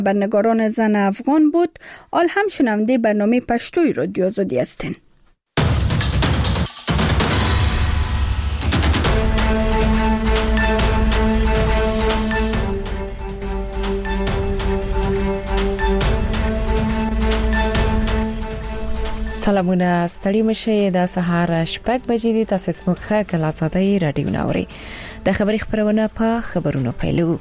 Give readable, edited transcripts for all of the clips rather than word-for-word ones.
خبرنگاران زن افغان بود. آل هم شنونده برنامه پشتوی رادیو آزادی هستین. سلامونه، ستړي مشه. د سهار شپږ بجې دي. تاسو سمخه کله آزادۍ رادیو ناوري. د خبري خبرونه په خبرونو پیلو.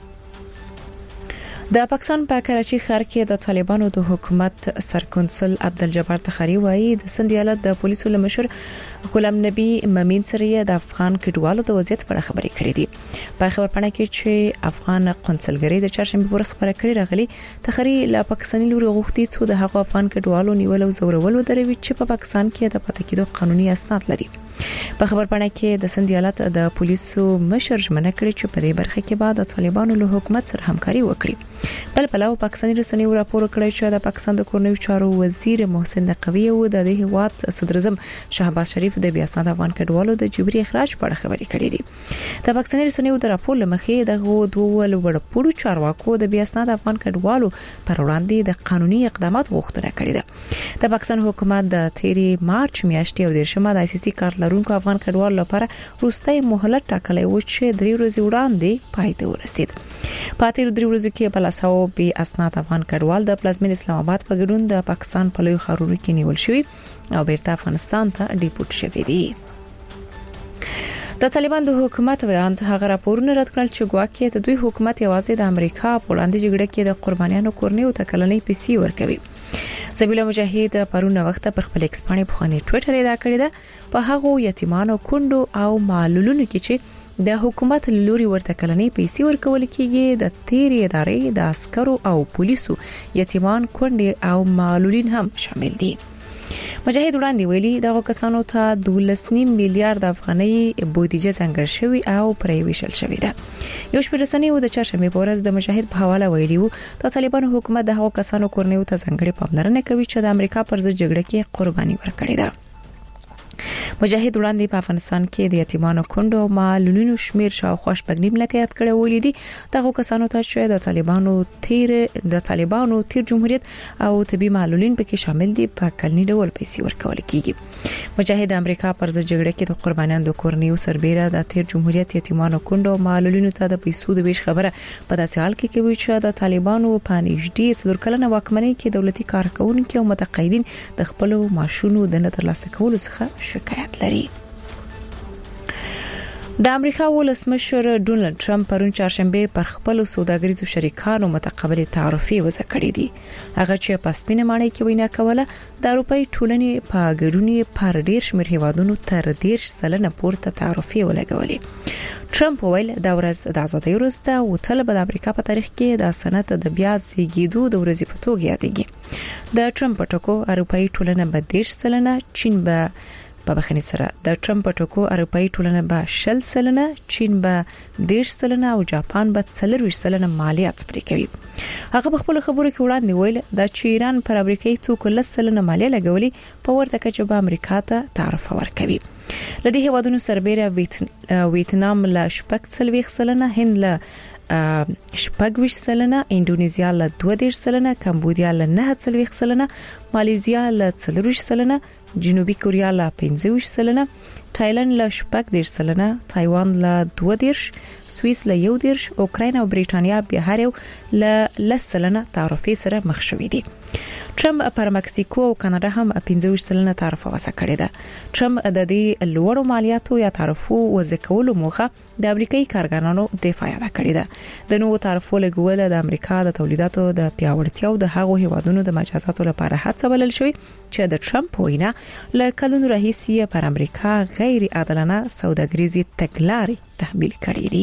د پاکستان په کراچي ښار کې د طالبانو د حکومت سرکنسل عبدالجبار تخاری وایي د سند ایالت د پولیسو لمشر غلام نبی مامین سره د افغان کډوالو د وضعیت په اړه خبرې کړې دي. په خبرپاڼه کې چې افغان قونسلګری د چهارشنبه ورځ خبره کړې راغلي، تخاری له پاکستاني لوري غوښتي چې د هغو افغان کډوالو نیول او زورولو دروي چې په پاکستان کې د پاتې کېدو قانوني اسناد لري. په خبرپاڼه کې د سند ایالت د پولیسو مشر ژمنه کړې چې په دې برخه کې بعد د طالبانو له حکومت سره همکاري وکړي. بل پلاو پاکستاني رسنیو راپور کړی چې د پاکستان د کورنیو چارو وزیر محسن نقوی او د هیواد صدر اعظم شهباز شریف د بیا اسناد افغان کډوالو د جبري اخراج په اړه خبرې کړې دي. د پاکستاني رسنیو د راپور لمخې د دوه لوړپوړو چارواکو د بیا اسناد افغان کډوالو پر وړاندې د قانوني اقدامات غوښتنه کړې ده. د پاکستان حکومت د 13 مارچ میاشتې او 10 د ICC کارت لرونکو افغان کډوالو لپاره وروستۍ مهلت ټاکلی و چې 3 ورځې وړاندې پای ته ورسید. په تیر 3 ورځو کې بلاساو بي اسناد افغان کډوال د پلازمین اسلام آباد په ګډون د پاکستان په لوی ښارونو کې نیول شوی او بیرته افغانستان ته ډیپورټ شوی دي. د طالبان د حکومت بیان هغه راپورونه رد کړل چې ګواکې د دوی حکومت یوازې د امریکا په وړاندې جګړه کې د قربانیانو کورنیو ته کلنۍ پیسې ورکوي. زبیلا مجاهد پرونه وخت پر خپل ایکس باندې په خاني ټوئیټر ادا کړی ده په هغه یتیمانو کندو او معلولونو کې چې د حکومت لوري ورته کلنۍ پیسې ورکول کیږي د تیری ادارې د عسکرو او پولیسو یتیمان کندې او معلولین هم شامل دي. مجاهد وړاندې ویلي دغه کسانو ته 12.5 میلیارډ افغانۍ بودیجه څنګه شوی او پرې ویشل شوی ده. یو شمېر رسنیو د چهارشنبه په ورځ د مجاهد په حواله ویلي وو د طالبانو حکومت د هغو کسانو کورنیو ته ځانګړي پاملرنه کوي چې د امریکا پر ضد جګړه کې قرباني ورکړي ده. مجاهد وړاندې په افغانستان کې د یتیمانو کندو او معلولینو شمیر شاوخوا 8.5 لکه یاد کړی ویلي دي. دغه کسانو ته چې د طالبانو تیر جمهوریت او طبي معلولین پکې شامل دي په کلنی ډول پیسې ورکول کیږي. مجاهد امریکا پر ضد جګړه کې د قربانیانو د کورنیو سربېره د تیر جمهوریت یتیمانو کندو او معلولینو ته د پیسو د ویش خبره په داسې حال کې کوي چې د طالبانو په نږدې 4 کلنه واکمنۍ کې دولتي کارکونکو او متقاعدین د خپل معاشونو د نه ترلاسه کولو څخه شکایت لري. د امریکا ولسمشر ډونالد ټرمپ پرون چهارشنبه پر خپل سوداګریزو شریکانو متقابل تعرفې وضع کړې دي. هغه چې په سپینه ماڼۍ کې وینا کوله د اروپאי ټولنې په ګډون پر ډیر شمېر هیوادونو تر 10% پورته تعرفې ولګولې. ټرمپ ویل دا ورځ د ازادۍ ورځ ده او تل به د امریکا په تاریخ کې د صنعت د بیا زیږیدو د ورځې په توګه یادېږي. د ټرمپ ټکو اروپאי ټولنه به 10%، چین به په بخښنې سره د ټرمپ ټکو اروپאי ټولنه به 10%، چین به 10% او جاپان به 40% مالیات پرې کوي. هغه په خپل خبرو کې وړاندې ویل د ایران پر امریکایي توکو 10% مالیه لګولي په ورته کې چې به امریکا ته تعرفه ورکوي. لدې هیوادونو سربېره ویتنام له 40%، هند له 40%، انډونیزیا له 22%، کمبودیا له 9%، مالیزیا له 40%، جنوبي کوریا له 15%، تایلند له 14%، تایوان له 2%، سوئیس له 1%، اوکراین او بریټانیا به هر یو له 10% تعرفې سره مخ شوي دي. ټرمپ پر مکسیکو او کاناډا هم 15% تعرفه وضع کړې ده. ټرمپ د دې لوړو مالیاتو یا تعرفو وضع کولو موخه د امریکایي کارګرانو دفاع یاده کړې ده. د نوو تعرفو لګول د امریکا د تولیداتو د پیاوړتیا او د هغو هیوادونو د مجازاتو لپاره هڅه بلل شوی چې د ټرمپ وینا له کلونو راهیسې پر امریکا غیر عادلانه سوداګریزي تګلارې تحمیل کړې دي.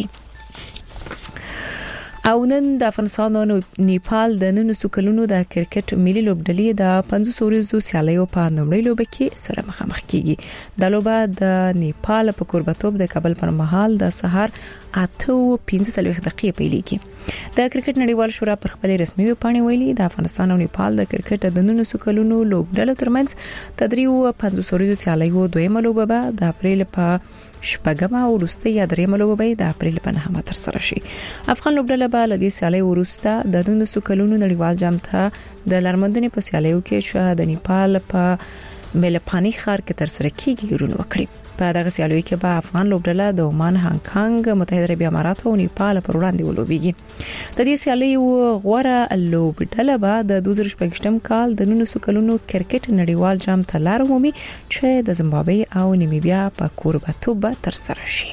او نن د افغانستان او نیپال د 900 کلونو د کرکټ ملي لوبډلې د 500 ورځو سیالیو په نومړی لوبه کې سره مخامخ کیږي. د لوبه د نیپال په کوربتوب د کابل پر مهال د سهار 8:15 دقیقې پیلېږي. د کرکټ نړیوال شورا پر خپل رسمي ویبپاڼه ویلي د افغانستان او نیپال د کرکټ د 19 کلونو لوبډلو ترمنځ تدریو 500 سیالیو دویمه لوبه به د اپریل په شپږمه او وروستۍ یا درېمه لوبه به د اپریل په 9مه ترسره شي. افغان لوبډله به له دې سیالۍ وروسته د 19 کلونو نړیوال جام ته د لارمندنې په سیالیو کې چې د نیپال په ملپانی ښار کې ترسره کیږي ګډون وکړي. په دغه سیالیو کې به افغان لوبډله د عمان، هانګ کانګ، متحده عربي امارات او نیپال پر وړاندې ولوبېږي. د دې سیالیو غوړه لوبډله به د 2018 کال د 19 کلونو کرکټ نړیوال جام ته لار ومومي چې د زیمبابوې او نیمیبیا په کوربه‌توب ترسره شي.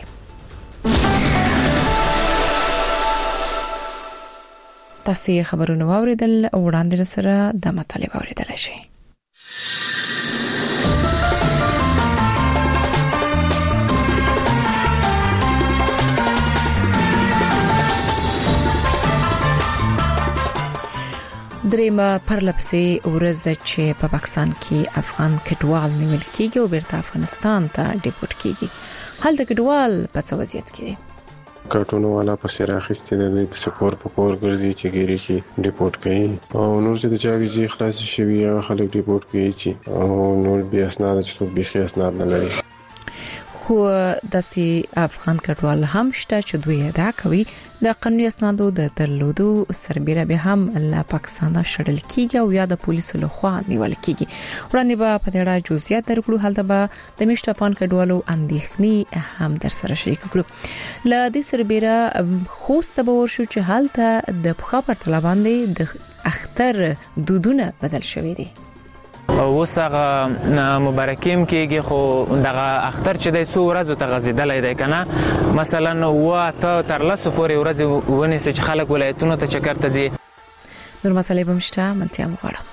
تاسو خبرونه واوریدل، وړاندې سره د مطالعه واوریدل شي. دریمه پرلپسې ورځ د چې په پاکستان کې افغان کډوال نیول کېږي او بیرته افغانستان ته ډیپورټ کېږي. حال د کډوال په څه وضعیت کې دی؟ کارټونو والا په سر اخیستل دي په سپور په کور ګرځي چې ګيري کې ډیپورټ کوي او نور چې د چا ویزه خلاص شوی هغه خلک ډیپورټ کوي چې او نور بیا اسناد چې به اسناد نه لري. خو داسې افغان کډوال هم شته چې دوی ادعا کوي د قانوني اسنادو د درلودو سربېره به هم له پاکستان شړل کیږي او یا د پولیسو لخوا نیول کیږي. وړاندې به په دې اړه جزئیات درکړو. حالته به د مشت افغان کډوالو اندېښنې هم در سره شریک کړو. له دې سربېره خوست به ورشو چې حالته د پخا پر طلباندې د اختر دودونه بدل شوې دي. اوس هغه مبارکیم کېږي خو دغه اختر چې د 100 ورځې ته غزیدلای دی کنه، مثلا واته تر 10 پورې ورځې ونیسي چې خلک ولایتونو ته چکر ته ځي. نور مسالې به مشته ملتیا مغواړم.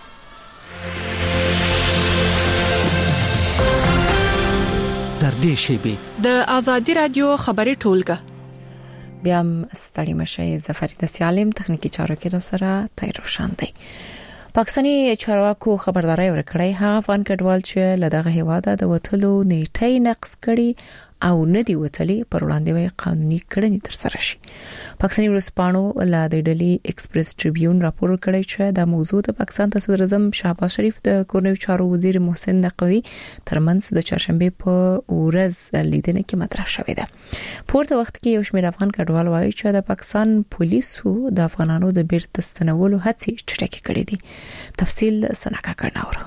در دې شیبه د ازادي رادیو خبري ټولګه بیا ستړي مشه ظفر د سیالم تخنیکی چارو کې سره تای روشن دی. پاکستاني چارواکو خبرداري ورکړې ها افغان کډوال چې لدغه هواده د وټلو نیټه نقص کړي او ندی وټلي پر وړاندې وي قانوني کړنې تر سره شي. پاکستاني ورسپانو لا د ډلی ایکسپریس ټریبیون راپور کړی چې د موضوع د پاکستان ته صدر اعظم شهباز شریف د کورنیو چارو وزیر محسن نقوی ترمنځ د چهارشنبه په ورځ لیدنه کې مطرح شوې ده. پورته وخت کې یو شمېر افغان کډوال وایي چې د پاکستان پولیسو د افغانانو د بیرته ستنولو هڅې چټکې کړې دي. تفصیل سناکا کړناوره.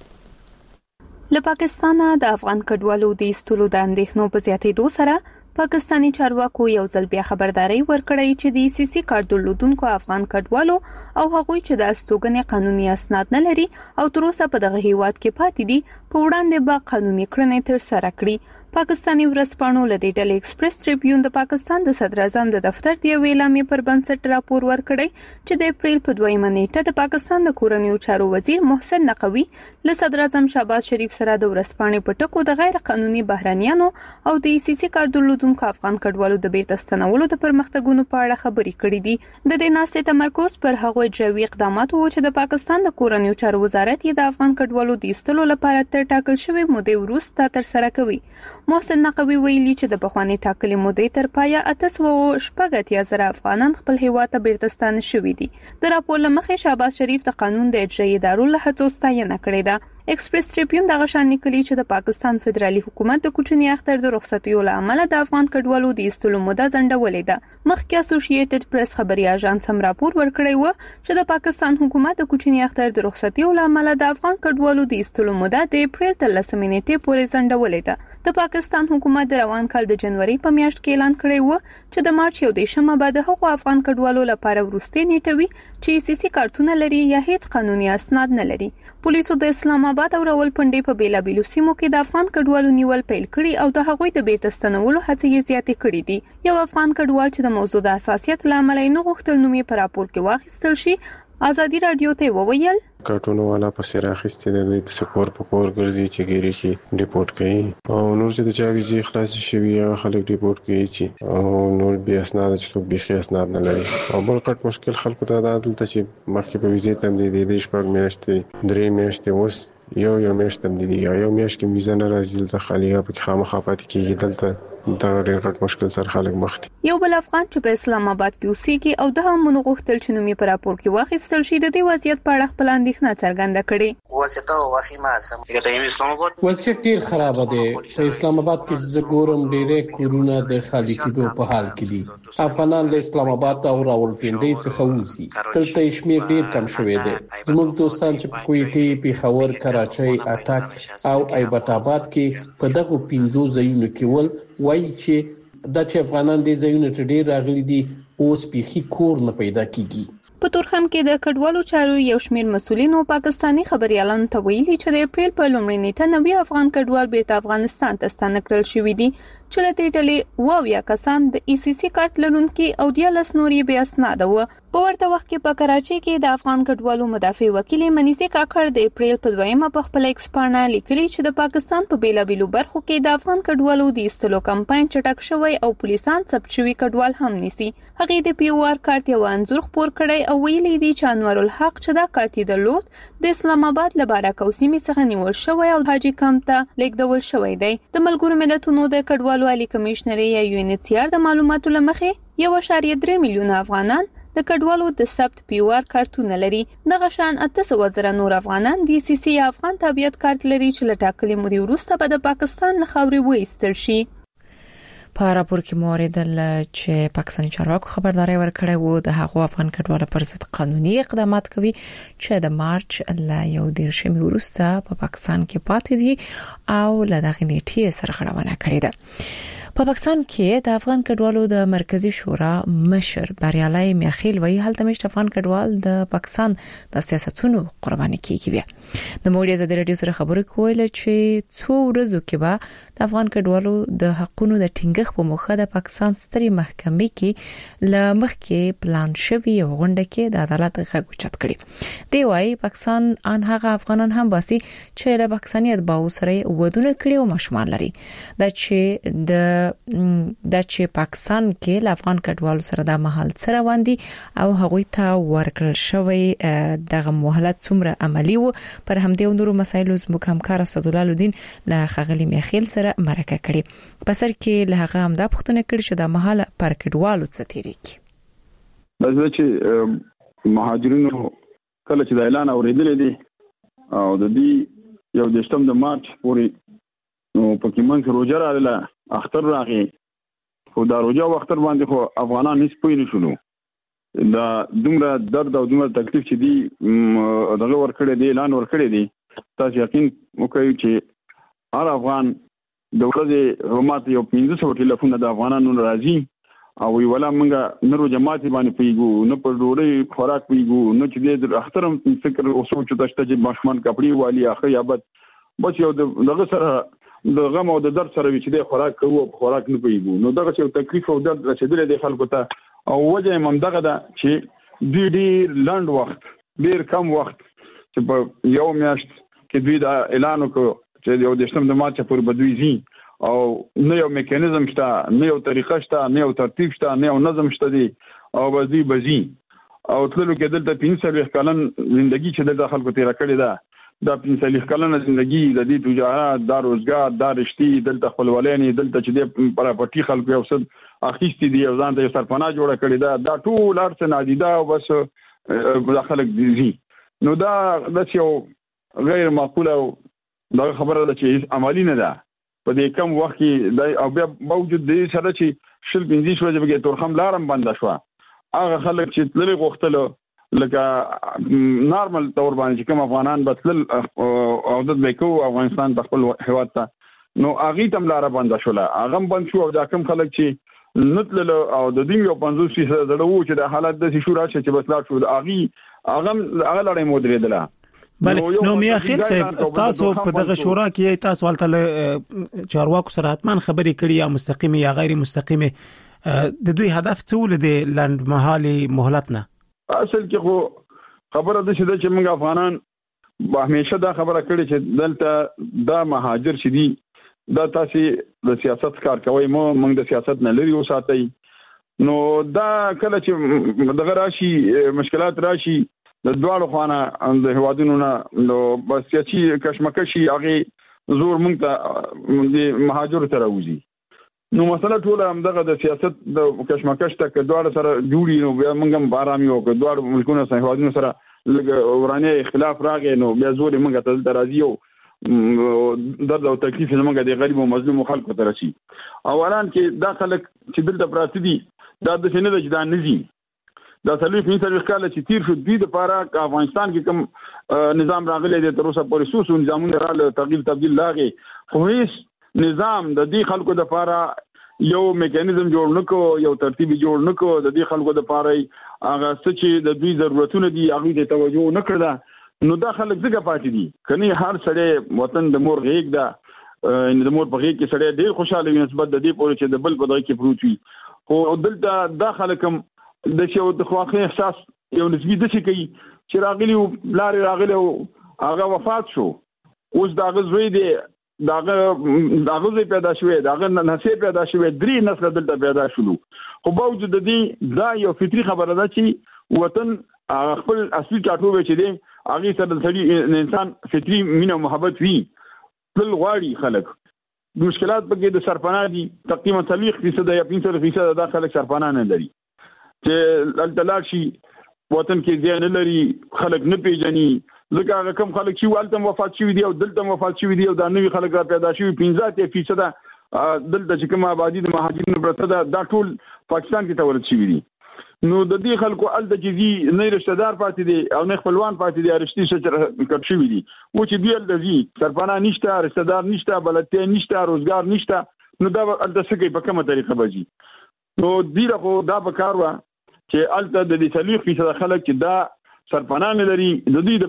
له پاکستانه د افغان کډوالو د ایستلو د اندېښنو په زیاتېدو سره پاکستاني چارواکو یو ځل بیا خبرداري ورکړی چې د سیاسي کارت درلودونکو افغان کډوالو او هغوی چې د استوګنې قانوني اسناد نه لري او تر اوسه په دغه هیواد کې پاتې دي په وړاندې به قانوني کړنې تر سره کړي. پاکستاني ورسپانو له دې ډلې ایکسپریس ټریبیون د پاکستان د صدر اعظم د دفتر دی ویلامې پر بنسټ راپور ورکړی چې د اپریل په 2 نیټه د پاکستان د کورنیو چارو وزیر محسن نقوی له صدر اعظم شهباز شریف سره د ورسپانې په ټکو د غیر قانوني بهرانيانو او د سیاسي کارت درلودونکو افغان کډوالو د بیرته ستنولو د پرمختګونو په اړه خبرې کړې دي. د دې ناستې تمرکز پر هغو جوړي اقدامات وو چې د پاکستان د کورنیو چارو وزارت یې د افغان کډوالو د ایستلو لپاره تر ټاکل شوی مودې وروسته تر سره کوي. محسن نقوی ویلي چې د بخواني ټاکلې مودې تر پایه 880,000 افغانان خپل هیواد ته بیرته ستانه شوي دي. د راپور لمخې شهباز شریف د قانون د اجرایي ادارو له هڅو ستاینه کړې ده. ایکسپریس ټریبیون دغه شان لیکلي چې د پاکستان فدرالي حکومت د کوچني اختر د رخصتیو لامل د افغان کډوالو د ایستلو موده ځنډولې ده. مخکې اسوسییټډ پریس خبري اژانس هم راپور ورکړی و چې د پاکستان حکومت د کوچني اختر د رخصتیو لامل د افغان کډوالو د ایستلو موده د اپریل 13 نیټې پورې ځنډولې ده. د پاکستان حکومت د روان کال د جنوري په میاشت کې اعلان کړی و چې د مارچ 1 بعد هغه افغان کډوالو لپاره وروستي نیټه وي چې سیاسي کارتونه لري یا هیڅ قانوني اسناد نه لري. پولیسو د اسلام آباد او راولپنډي په بیلابیلو سیمو کې د افغان کډوالو نیول پیل کړي او د هغوی د بیرته ستنولو هڅې یې زیاتې کړې دي. یو افغان کډوال چې د موضوع د حساسیت لامل نه غوښتل نوم یې په راپور کې واخیستل شي ازادي رادیو ته وویل کارټونو والا په سر اخیستل دي په سپور په کور ګرځي چې ګيري کې ډیپورټ کوي او نور چې د چا ویزه خلاص شوی هغه خلک ډیپورټ کوي چې او نور بیا اسناد چې به اسناد نه لري. او بل کټ مشکل خلکو ته دلته چې مخکې په ویزه تم دي د شپږ میاشتې 3 میاشتې اوس یو میاشت تم دي یو میاشت کې ویزه نه راځي دلته خالیه په خامخا پاتې کیږي. دلته دا ډېر غټ مشکل سره خلک مخ دي. یو بل افغان چې په اسلام آباد کې اوسېږي او د هم غوښتل چې نومي پر راپور کې واخیستل شي د دې وضعیت په اړه خپل اندېښنه څرګنده کړې. وضعیت ډېر خراب دی. په اسلام آباد کې زه ګورم ډېرې کورونه د خالي کېدو په حال کې دي. افغانان له اسلام آباد او راولپنډۍ څخه وځي. دلته شمیر ډېر کم شوی دی. زموږ دوستان چې په کویټې، پیښور، کراچۍ، اټک او ایبټ آباد کې په دغه 5 ځایونو کې ول وایي چې دا چې افغانان دې ځایونو ته ډېر راغلي دي اوس بيخي کور نه پیدا کیږي. په تورخم کې د کډوالو چارو یو شمېر مسؤلینو پاکستانی خبريالانو ته ویلي چې د اپریل په لومړۍ نیټه 90 افغان کډوال بیرته افغانستان ته ستانه کړل شوي دي چې له دې ډلې 22 کسان د ECC کارت لرونکي او 13 نورې بې اسناده وو. په ورته وخت کې په کراچۍ کې د افغان کډوالو مدافع وکیل منیزه کاکړ د اپریل په 2مه په خپل ایکس پاڼه لیکلي چې د پاکستان په بیلابیلو برخو کې د افغان کډوالو د ایستلو کمپاین چټک شوی او پولیسان ثبت شوی کډوال هم نیسي. هغه د POR کارت یو انځور خپور کړی او ویلي دی چې انور الحق چې دا کارت درلود د اسلام آباد له بارکو سیمې څخه نیول شوی او حاجی کمپ ته لیږدول شوی دی. د ملګرو ملتونو د کډوالو عالی کمشنر یا UNHCR د معلوماتو لمخې 1.3 میلیون افغانان د کډوالو د ثبت POR کارتونه لري. دغه شان 800,000 نور افغانان د ECC افغان تابعیت کارت لري چې له ټاکلې مودې وروسته به د پاکستان له خاورې وایستل شي. په راپور کې موریدل چې پاکستاني چارواکو خبرداري ورکړې وو د هغو افغان کډوالو پر ضد قانوني اقدامات کوي چې د مارچ له 11 وروسته په پاکستان کې پاتې دي او له دغه نیټې سره خړونه کړې ده. په پاکستان کې د افغان کډوالو د مرکزی شورا مشر بریالي میاخیل وایي هلته مشت افغان کډوال د پاکستان د سیاستونو قرباني کیږي. د موړي زده رادیو سره خبرې کوله چې څو ورځې کې به د افغان کډوالو د حقوقو د ټینګښت په موخه د پاکستان ستري محکمې کې لمخ کې پلان شوی غونډه کې د عدالت غږ اوچت کړي. دی وایي پاکستان ان هغه افغانان هم باسي چې له پاکستاني اتباعو سره ودونه کړي او مشمال لري. دا چې پاکستان کې له افغان کډوالو سره د محل سره وندي او هغوی ته ورکړل شوی دغه مهلت څومره عملی وو. پر همدې نورو مسایلو زموږ همکار اسدالله الدین له خغلی میخیل سره مرکه کړي. په سر کې له هغه هم دا پوښتنه کړې چې د محل پر کډوالو څه تیری کی. دا چې مهاجرینو کله چې د اعلان اوریدل دي او د دې یو د مارچ پورې نو پکې منځ روزه راغله اختر راغی خو دا روزه وختر باندې خو افغانان هیڅ پوه نه شول. دا دومره درد او دومره تکلیف چې دی دغه ورکړی دی اعلان ورکړی دی تاسو یقین وکړئ چې هر افغان د ورځې همات یو 1500 ټلیفون د افغانانو راځي او ویلا موږ نورو جماعت باندې پیګو نه پر ډوړې خوراک پیګو نه چې د اخترم فکر او سوچ تاسو ته چې ماشومان کپڑے والی اخر یابت بس یو دغه سره د غم او د درد سره چې د خوراک کوو خوراک نه پیګو نو دغه یو تکلیف او درد رسیدل د خلکو ته او وجه هم دغه ده چې ډیر لاند وخت ډیر کم وخت چې په یو میاشت کې دوی دا اعلان وکړ چې یو د مارچ پر بدوي زی او نه یو میکانیزم شته نه یو طریقه شته نه یو ترتیب شته نه یو نظم شته دی او بزی او تللو کې دلته 15 کلن ژوندۍ چې د خلکو تیر کړی ده دا 15 کلنه ژوندۍ د دې تجارت د روزګار د رشتي دلته خپلولانې دلته چې د پراپرټي خلکو یو څه اخیستي دي او ځان ته سرپناه جوړه کړی دا ټول ارڅ نادیده او بس خلک دي نو دا یو غیر معقوله دا خبره ده چې عملی نه ده په دې کم وخت کې او بیا موجود دي سره چې شل 15 ورځې بګې تورخم لارم بند شو هغه خلک چې تللی غوښتل لکه نارمل تور باندې کوم افغانان بتل او د بیکو افغانستان د خپل هیواد ته نو اغه تم لار بند شول اغه بند شو او دا کوم خلک چې نتل او د دې یو 50 زړه وو چې د حالت د شورا چې بس لا شو اغه لړۍ مودریدله. بله نو میا خیل صاحب تاسو په دغه شورا کې تاسو ولته چارواکو سره حتمان خبرې کړې یا مستقیمه یا غیر مستقیمه د دوی هدف څه ولې د لند محالي مهلت نه اصل کې خو خبره ده چې موږ افغانان همیشه دا خبره کړې چې دلته دا مهاجر شدي دا تاسو د سیاست کار کوي موږ د سیاست نه لري وساتئ نو دا کله چې دغه راشي مشکلات راشي د دواړو خانه د هوادونو نه نو بس چې کشمکشي هغه زور موږ ته د مهاجر تر راوځي نو مسله ټول هم دغه د سیاست د کشمکش ته کډوال سره جوړي نو بیا موږ هم بارامي او کډوال ملکونو سره هوادونو سره لږ ورانه اختلاف راغی نو بیا زوري موږ ته درازي او درد او تکلیف زموږ د غریب او مظلوم خلکو ته رسي. اولان کې دا خلک چې دلته پراته دي دا د سینې د جدا نزي دا سلوي په سر وکاله چې تیر شو د لپاره افغانستان کې کوم نظام راغلی دی تر اوسه پورې سوسو نظامونه راغلي تغییر تبديل لاغي خو هیڅ نظام د دې خلکو د لپاره یو میکانیزم جوړ نکو یو ترتیب جوړ نکو د دې خلکو د لپاره هغه څه چې د دوی ضرورتونه دي هغه ته توجه نکړه نو دا خلک څنګه پاتې دي کني هر سړی وطن د مور غیږ ده ان د مور په غیږ کې سړی ډیر خوشاله وي نسبت د دې پورې چې د بل په دغه کې پروت وي خو دلته دا خلک هم د شو د خواخې احساس یو نسبی د شي کوي چې راغلی لارې راغلی هغه وفات شو اوس دا غزوی دی داغه پیدا شوی داغه نسې پیدا شوی 3 نسل دلته پیدا شول خو باوجود د دې دا یو فطری خبره ده چې وطن خپل اصلي ټاټوبه چې دی هغه سره د سړي انسان فطری مینه او محبت وي بل غواړي خلک مشکلات پکې د سرپناه دي تقریبا 30% یا 50% د خلک سرپناه نه لري چې التلاشي وطن کې ځای نه لري خلک نه پیژني لکه هغه کم خلک چې والتم وفات شوی دی او دلته وفات شوی دی او دا نوې خلک را پیدا شوی 15% دلته چې کوم آبادی د مهاجرینو پرته دا ټول پاکستان کې تولد شوی دي نو د دې خلکو ال د جزي نه رشتہ دار پاتې دي او نه خپلوان پاتې دي رشتي سره کټ شوی دي و چې دی ال د زی سرپناه نشته رشتہ دار نشته بلته نشته روزګار نشته نو دا ال د سګي په کومه طریقه بږي نو دی له دا بکاروا چې ال د دې 30% خلک چې دا سرپناه نه لري د دې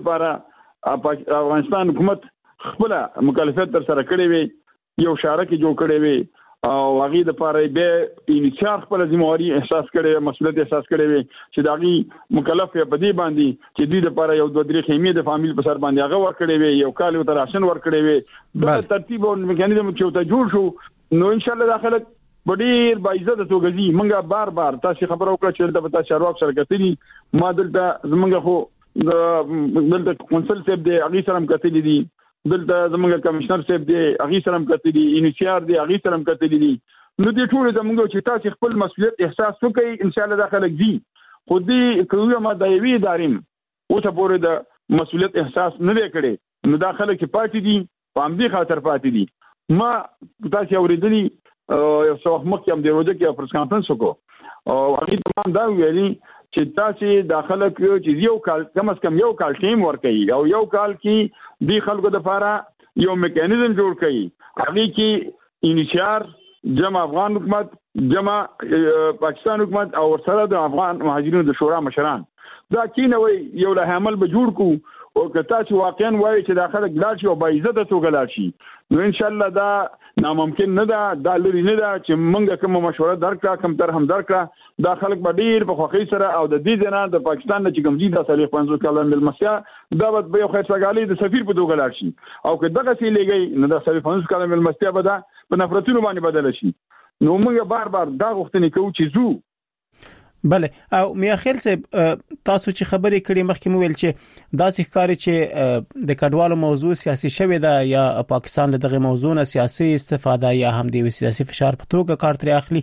لپاره افغانستان حکومت خپل مکلفیت تر سره کړی وي یو شارک جوړ کړی وي او هغه د لپاره به انشاء خپل ذمہواری احساس کړي مسؤلیت احساس کړي وي چې داغي مکلف په دې باندې چې دې لپاره یو 2-3 خیمه د فامیل په سر باندې هغه ور کړی وي یو کال تر راشن ور کړی وي دا ترتیب او میکانیزم چې ته جوړ شو نو ان شاء الله داخله ډیر با عزت توګزي منګه بار تاسو خبرو کړ چې د پتا شروع شرکتي ما دلته زمونږ خو دلته کونسل صاحب دی هغه سره کتلې دي دلته زمونږ کمشنر صاحب دی هغه سره کتلې دي انیشیار دی هغه سره کتلې دي نو دې ټول زمونږ چې تاسو خپل مسؤلیت احساس وکړئ ان شاء الله داخله دي خو دې کومه ما دایوي داریم او ته پورې د مسؤلیت احساس نه وکړي نو داخله کې پاتې دي په همدې خاطر پاتې دي ما تاسو اوریدلی یو څو مخکې هم د روزه کې پرس کانفرنس وکړو او هغه تمام دا ویلي چې تاسو داخله کې چې یو کال کم از کم یو کال ټیم ورکړي او یو کال کې د خلکو د لپاره یو میکانیزم جوړ کړي هغه کې انشار جمع افغان حکومت جمع پاکستان حکومت او سره د افغان مهاجرینو د شورا مشران دا کینوي یو له عمل به جوړ کو او کته چې واقعا وایي چې داخله ګلاشي او با عزت توګه لاشي نو ان شاء الله دا ناممکن نه ده دا لري نه ده چې موږ کوم مشوره درکړه کوم تر هم درکړه دا خلک به ډیر په خوخي سره او د دې ځنا د پاکستان نه چې کوم دي د 50 کلن ملمسیا دا به یو خیر سګالي د سفیر په توګه لاشي او که دغه سی لګي نه د 50 کلن ملمسیا به دا په نفرتونو باندې بدل شي نو موږ بار دا غوښتنه کوو چې زو بله او میاخیل صاحب تاسو چې خبرې کړې مخکې مو ویل چې داسې ښکاري چې د کډوالو موضوع سیاسي شوی ده یا پاکستان له دغه موضوع نه سیاسي استفاده یا هم د سیاسي فشار په توګه کار ترې اخلي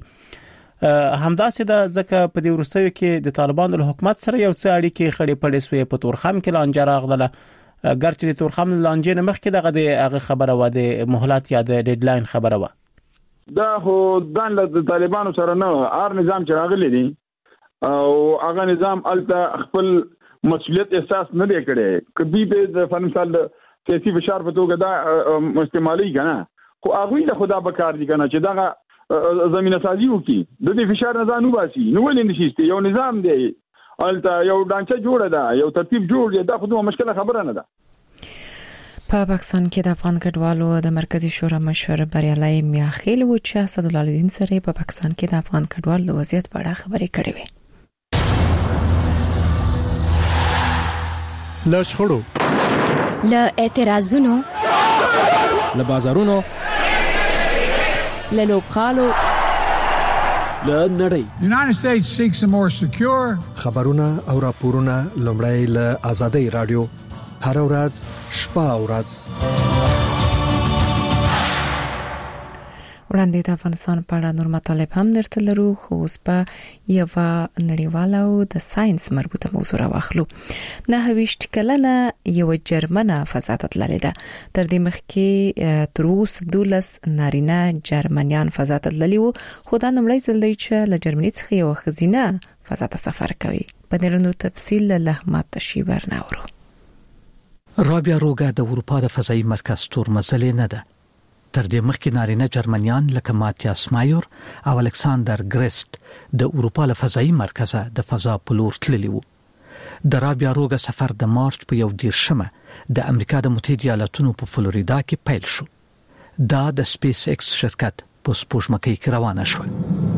همداسې د ځکه په دې ورستیو کې د طالبانو له حکومت سره یو څه اړیکې خړې پړې سوې په تورخم کې لانجه راغله ګرچې د تورخم لانجې نه مخکې دغه هغه خبره و د مهلت یا د ډیډلاین خبره و دا هو د طالبانو سره نه هر نظام چې راغلی دی او هغه نظام الته خپل مسؤلیت احساس نه دی کړی کبي په فنسال سیاسي فشار په توګه دا استعمالي کنه خو هغه له خدا به کار دي کنه چې دا زمينه سازي وکي د دې فشار نه ځانو باسي نو ولې نشي یو نظام دی الته یو ډانچه جوړه ده یو ترتیب جوړ دی دا خو دوه مشکله خبره نه ده په پاکستان کې د افغان کډوالو د مرکزی شورا مشر بریالي میاخیل و چې اسدالله الدین سره په پاکستان کې د افغان کډوالو د وضعیت په اړه خبرې کړې وې له شخړو له اعتراضونو له بازارونو له لوبخالو له نړۍ United States seeks a more secure خبرونه او راپورونه لومړی له آزادۍ رادیو هر ورځ شپه او ورځ وړاندې د افغانستان په اړه نور مطالب هم درته لرو، خو اوس په یو نړیواله او د ساينس مربوطه موضوع راوخلو. 29 کلنه یو جرمنه فضا ته تللې ده. تر دې مخکې تر اوسه 12 نارینه جرمنیان فضا ته تللي وو، خو دا لومړی ځل دی چې له جرمني څخه یو ښځینه فضا ته سفر کوي. په دې اړه تفصیل له احمد تشیبر ناورو. رابیا روګه د اروپا د فضایي مرکز تورمزلې نه ده. تر دې مخکې نارینه جرمنیان لکه ماتیاس مایور او الکساندر ګریسټ د اروپا له فضایي مرکزه د فضا په لور تللي وو. د رابیا روګه سفر د مارچ په 11 د امریکا د متحده ایالاتونو په فلوریدا کې پیل شو. دا د سپیس ایکس شرکت په سپوږمکۍ کې روانه شو.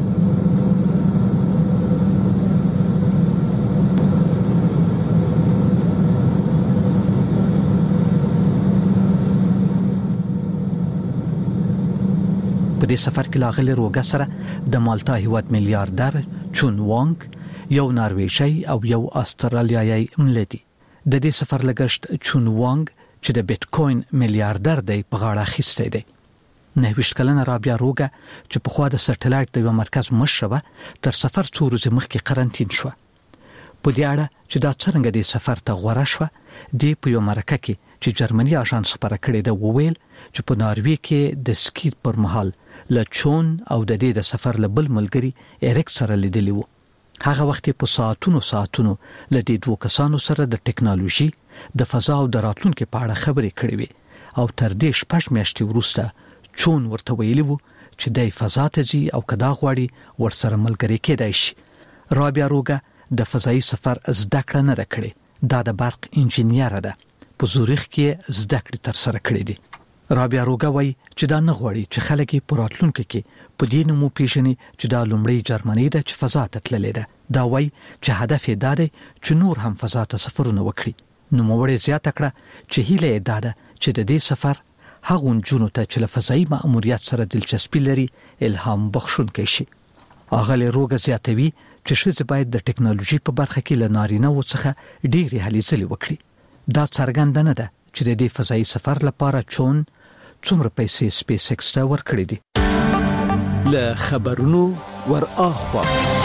په دې سفر کې لاغلي روګه سره د مالټا هیواد میلیارډر چون وانګ، یو نارویجی او یو استرالیایي ملدي. د دې سفر لګښت چون وانګ چې د بیت کوین میلیارډر دی په غاړه اخیستی دی. 29 کلنه رابیا روګه چې په خوا د سټلایټ د یو مرکز مشره تر سفر څو ورځې مخکې قرنټین شو. په دې اړه چې دا څنګه د سفر ته غوړه شو، د په یو مرکه کې چې جرمني اژانس خبره کړې ده وویل چې په ناروی کې د سکی پر مهال له چون او د دې د سفر له بل ملګری ایریک سره لیدلی وو. هغه وخت په ساعتونو له دې دوه کسانو سره د ټکنالوژي د فضا او د راتلونکو په اړه خبرې کړې وي، او تر دې 6 میاشتې وروسته چون ورته ویلی وو چې د فضا ته ځي او کدا غواړي ورسره ملګری کېدای شي. رابیا روګه د فضایي سفر زده کړه نه کړې، دا د برق انجینیر ده. په زوریخ کې زده کړې تر سره کړې دي. رابیا روګه وایي چې دا نه غواړي چې خلک په راتلونکو کې په دې نومو پیژني چې دا لومړی جرمني ده چې فضا ته تللې ده. دا وایي چې هدف یې دا دی چې نور هم فضا ته سفرونه وکړي. نو موږ زیاته کړه چې هیله یې دا ده چې د دې سفر هغه جنونو ته چې له فضایي مأموریت سره دلچسپي لري الهام بخښونکی شي. اغه روګه زیاتوي چې ښځې باید د ټکنالوژي په برخه کې له نارینه و څخه ډېرې هلې ځلې وکړي. دا څرګنده نه ده چې د دې فضایي سفر لپاره چون څومره پیسې سپیس ایکس ته ورکړې دي. له خبرونو ور اخوا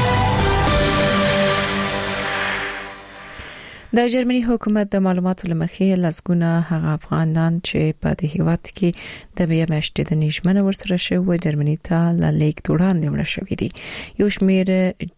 د جرمني حکومت د معلوماتو لمخې لاسګونه هغه افغانان چې په دې هیواد کې د بیا میاشتې د نژمنه ورسره شوی جرمني ته له لیک وړاندې مړ شوی دي. یو شمېر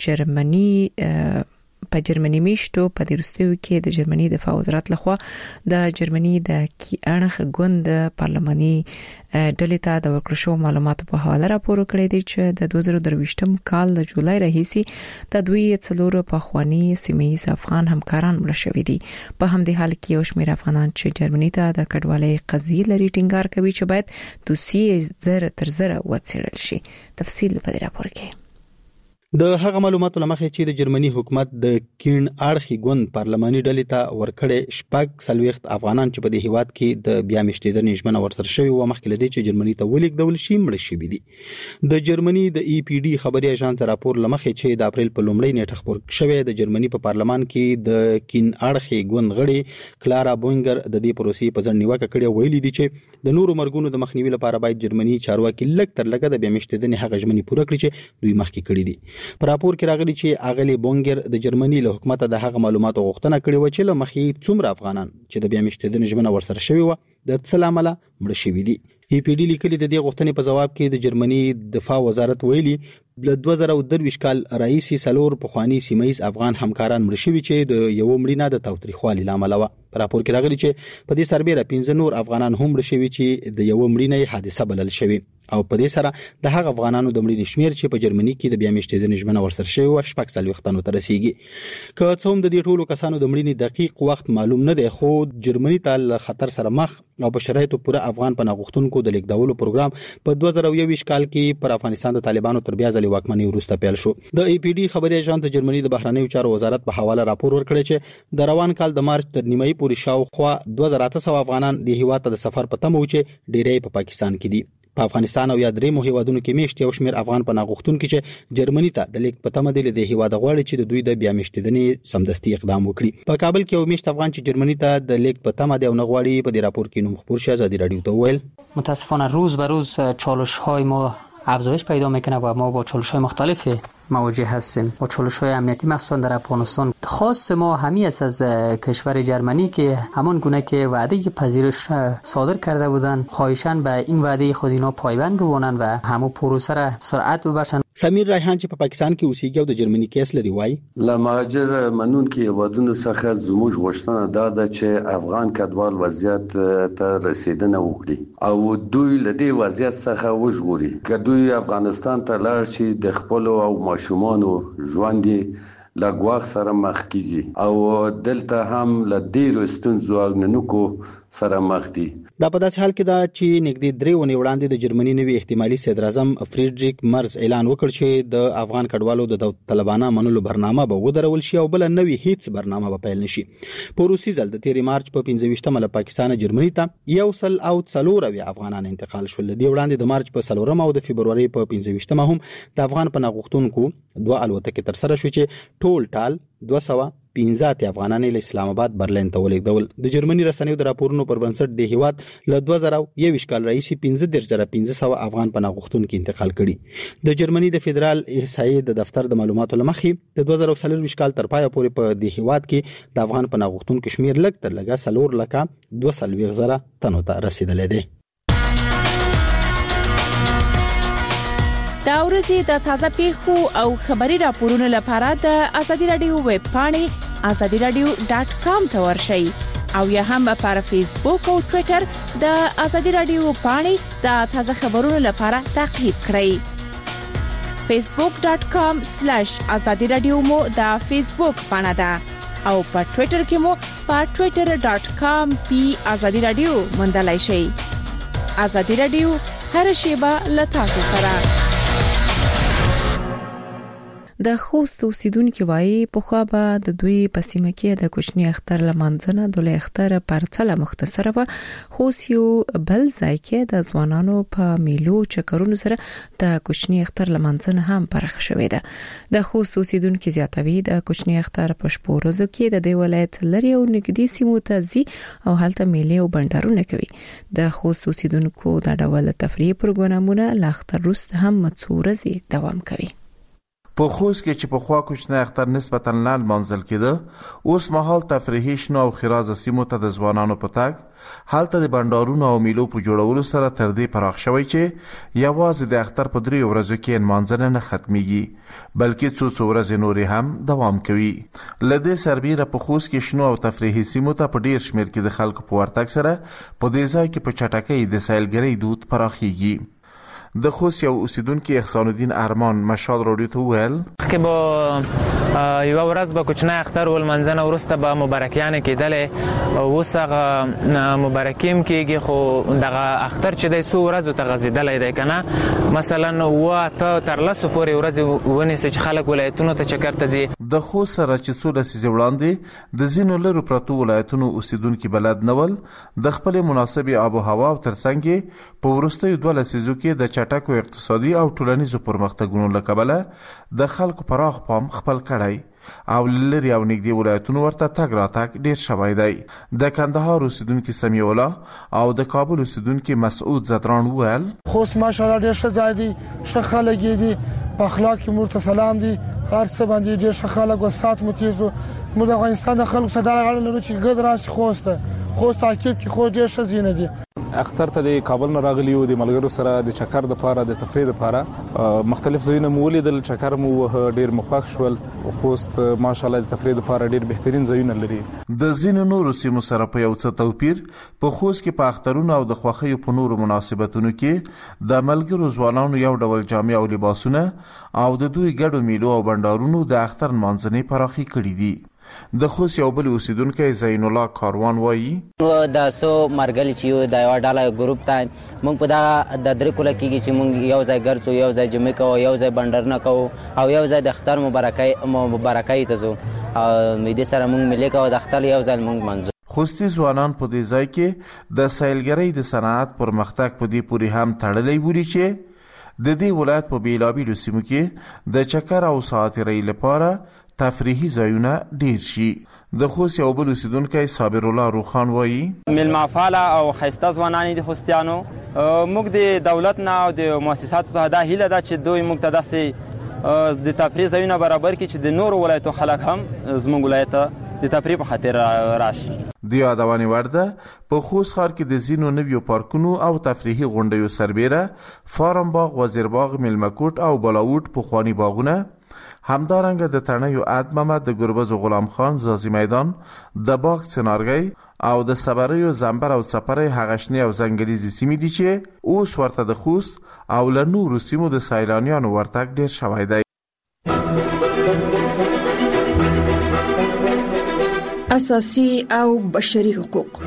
جرمني په جرمني میشتو په دې وروستیو کې د جرمني دفاع وزارت لخوا د جرمني د کی اړخ ګوند پارلماني ډلې ته د ورکړل شو معلوماتو په حواله راپور کړی دی چې د 2023م کال د جولای راهیسي د دوی څلور په خواني سیمه‌یز افغان همکاران مړ شوي دي. په همدې حال کې یو شمېر افغانان چې جرمني ته د کډوالۍ قضیې لري ټینګار کوي چې باید دوسیې زر تر زر وڅېړل شي. تفصیل په دې راپور کې د هغه معلوماتو لمخې چې د جرمني حکومت د کین اړخي ګوند پارلماني ډلې ته ورکړې شپږ سلويخت افغانان چې په دې هیواد کې د بیا میشتې د نژمنه ورسره شوی و مخکې لدی چې جرمني ته ولیکدول شي مړ شوی دي. د جرمني د ای پی ډي خبري اژانس راپور لمخې چې د اپریل په لومړۍ نیټه خبر شوی د جرمني په پارلمان کې د کین اړخي ګوند غړي کلارا بوینګر د دې پروسې په ځن نیوکه کړې ویلي دي چې د نورو مرګونو د مخنیوي لپاره باید جرمني چارواکي لږ تر لږه د بیا میشتې د هغه ژمنې پوره کړي چې دوی مخکې کړې دي. په راپور کې راغلي چې اغلی بونګر د جرمني له حکومت د هغه معلوماتو غوښتنه کړې و چې له مخې څومره افغانان چې د بیا میشتې د نژمنه ورسره شوی و د سلامله مړ شوی دي. ای پی ډي لیکلي د دې غوښتنې په جواب کې د جرمني دفاع وزارت ویلي د 2023 کال رئیس سالور په خواني سیمه‌یز افغان همکاران مړ شوي چې د یو مړینه د تاوتریخوالي لامل و. په راپور کې راغلي چې په دې سربېره 15 نور افغانان هم مړ شوي چې د یو مړینې حادثه بلل شوی او په دې سره د هغه افغانانو د مړینې شمیر چې په جرمني کې د بیا میشتې د نژمنه ورسره شوی و شپږ سلويختانو ته رسیدي. که څه هم د دې ټولو کسانو د مړینې دقیق وخت معلوم نه دی خو جرمني ته خطر سره مخ او په شرایطو پوره افغان پناه غوښتونکو د لیکدولو پروګرام په 2021 کال کې پر افغانستان د طالبانو تر بیا ځلې واکمنۍ وروسته پیل شو. د ای پی ډي خبري اژانس د جرمني د بهرنیو چارو وزارت په حواله راپور ورکړی چې د روان کال د مارچ تر نیمایي پورې شاوخوا 2800 افغانان د هیواد ته د سفر په تمه و چې ډیری په پاکستان کې دي. په افغانستان او یا درې هیوادونو کې میشت یو شمېر افغان پناه غوښتونکي چې جرمني ته د لیک په تمه دي د هیواد غواړي چې د دوی د بیا میشتېدنې سمدستي اقدام وکړي. په کابل کې یو میشت افغان چې جرمني ته د لیک په تمه دی او نه غواړي په دې راپور کې نوم خبر شي ازادي رادیو ته ویل متاسفانه روز به روز چالش‌های ما افزایش پیدا میکنه و ما با چالش‌های مختلف مواجه هستیم. با چالش‌های امنیتی مخصوصا در افغانستان. خاص ما همی است از کشور جرمنی که همان گونه که وعده پذیرش صادر کرده بودند خواهشاً به این وعده خود اینا پایبند بمونن و همو پروسه را سرعت ببخشن. سمیر ریحان چې په پاکستان کې اوسېږي او د جرمني کیس لري وای لا مهاجر منون کې ودونو څخه زموږ غوښتنه ده چې افغان کډوال وضعیت ته رسیدنه وکړي او دوی له دې وضعیت څخه وژغوري که دوی افغانستان ته لاړ شي د خپل او ماشومانو ژوند لا ګواښ سره مخ کیږي او دلته هم له ډیرو ستونزو او ننوکو سره مخ دي. دا په داسې حال کې دا چې نږدې 3 ونې وړاندې د جرمني نوي احتمالي صدر اعظم فریډریک مرز اعلان وکړ چې د افغان کډوالو د طالبانو منلو برنامه به ودرول شي او بل نوې هیڅ برنامه به پیل نشي. په روسي ځل د 13 مارچ په 15 له پاکستان جرمني ته 140 افغانان انتقال شول. د وړاندې د مارچ په 4 او د فبرवरी په 15 هم د افغان پناهغوښتونکو 2 الوتکې تر سره شو چې ټول ټال 215 افغانان له اسلام آباد برلین ته ولېږدول. د جرمني رسنیو د راپورونو پر بنسټ د هیواد له 2021 کال راهیسې 15500 افغان پناهغوښتونکو انتقال کړي. د جرمني د فدرال احصایې د دفتر د معلوماتو لمخې د 2024 کال تر پایه پورې په د هیواد کې د افغان پناهغوښتونکو شمیر لږ تر لږه 4,240,000 تنو ته رسیدلی دی. دا ورځې د تازه پیښو او خبري راپورونو لپاره د ازادي رادیو ویب پاڼې azadiradio.com ته ورشئ او یا هم پر فیسبوک او ټوئیټر د ازادي رادیو پاڼې د تازه خبرونو لپاره تعقیب کړئ. facebook.com/azadiradio مو د فیسبوک پاڼه ده او په ټوئیټر کې مو په twitter.com/azadiradio موندلای شئ. ازادي رادیو هر شیبه له تاسو سره. د خوست اوسیدونکو وایي په خو به د دوی په سیمه کې د کوچنی اختر لمانځنه د اختر پرڅله مختصره و خو یو بل ځای کې د ځوانانو په میلو چکرونو سره د کوچنی اختر لمانځنه هم پرخ شوې ده. د خوست اوسیدونکو زیاتوي د کوچنی اختر په شپورزو کې د دې ولایت لري او نګدي سیمو ته ځي او هلته میلې او بندرونه کوي. د خوست اوسیدونکو د ډول تفریح پروګرامونه لا اختر وروسته هم مڅورزي دوام کوي. په خوست کې چې په خوا کوچنی اختر نسبتا لاند منزل کېده اوس مهال تفریحي شنو او خراز سیمو ته د ځوانانو په تاګ حالت د بندرونو او میلو په جوړولو سره تر دې پراخ شوی چې یوازې د اختر په 3 ورځو کې منځنه نه ختميږي بلکې څو ورځې نورې هم دوام کوي. لدې سربېره په خوست کې شنو او تفریحي سیمو ته په ډیر شمیر کې د خلکو په ورتګ سره په دې ځای کې په چټکۍ د سیلګرۍ دود پراخیږي. د خوست یو اوسیدونکو احسان الدین ارمان مشال رادیو ته ویل که با یو ورځ به کوچنی اختر ول منځنه ورسته به مبارکیان کېدل وسغه مبارکیم کېږي خو دغه اختر چې د څو ورځو ته غزیدلې ده کنه مثلا واته تر لاسو پورې ورځ ونی چې خلک ولایتونو ته چکر ته ځي. د خوست سره چې څو لسیزې وړاندې د زینو لرو پرتو ولایتونو اوسیدونکو بلد نول د خپل مناسبه آب او هوا او ترڅنګ په ورستیو 2 لسیزو کې د چټکو اقتصادي او ټولنیزو پرمختګونو لکبله د خلکو پراخ پام خپل کړای او لری او نګدي ولایتونو ورته تګ راتګ ډیر شوی دی. د کندهار اوسیدونکو سمیع الله او د کابل اوسیدونکو مسعود زدران ویل خوست ماشاءالله ډیر ښه ځای دی ښه خلک دي په اخلاق کې مرته سلام دي هر څه باندې ډیر ښه خلک او سات متیزو موږ د افغانستان د خلکو صدا غړل لرو چې ګد راس خوست تعقیب کې خو ډیر ښه زینه دي. اختر ته د کابل نه راغلی او د ملګرو سره د چکر د پاره د تفریح د پاره مختلف ځایونه مولې د چکر مو ډیر مخاخ شول او خوست ماشاءالله د تفریح د پاره ډیر بهترین ځایونه لري. د زین نور سیمو سره په یو څه توپیر په خوست کې په اخترونو او د خوخي په نورو مناسبتونو کې د ملګرو ځوانانو یو ډول جامې او لباسونه او د دوی ګډو میلو او بندرونو د اختر منځنۍ پراخي کړې دي. د خوست یو بل اوسیدونکو زین الله کاروان وایي د سو مرګل چې د یو ډاله ګروپ ته موږ په دا د درې کوله کېږي چې موږ یو ځای ګرځو یو ځای جمع کوو یو ځای بندرونه کوو او یو ځای د اختر مبارکۍ ته ځو او دې سره موږ ملي کوو د اختر یو ځای موږ منځو. خوستي ځوانان په دې ځای کې د سیلګرۍ د صنعت پرمختګ په دې پورې هم تړلې ووري چې د دې ولایت په بیلابیلو سیمو کې د چکر او ساعترۍ لپاره تفریحي ځایونه ډیر شي. د خوست یو بل اوسیدونکی صابر الله روخان وایي میلمه فعال او خیسته ځوانان دي خوستیانو. موږ د دولت نه او د مؤسساتو څخه دا هیله ده چې دوی موږ ته داسې د تفریح ځایونه برابر کړي چې د نورو ولایتو خلک هم زموږ ولایت ته د تفریح په خاطر راشي. د یادونې وړ ده په خوست ښار کې د ځینو نویو پارکونو او تفریحي غونډیو سربیره فارم باغ، وزیر باغ، میلمه کوټ او بالاوټ پخواني باغونه، همدارنګه د تڼیو عد محمد، د ګربز غلام خان، زازی میدان، د باغ سنارګی او د صبریو زنبر او څپری هغه شنې او ځنګلیزې سیمې دي چې اوس ورته د خوست او له نورو سیمو د سیلانیانو ورتګ ډیر شوی دی. اساسي او بشري حقوق.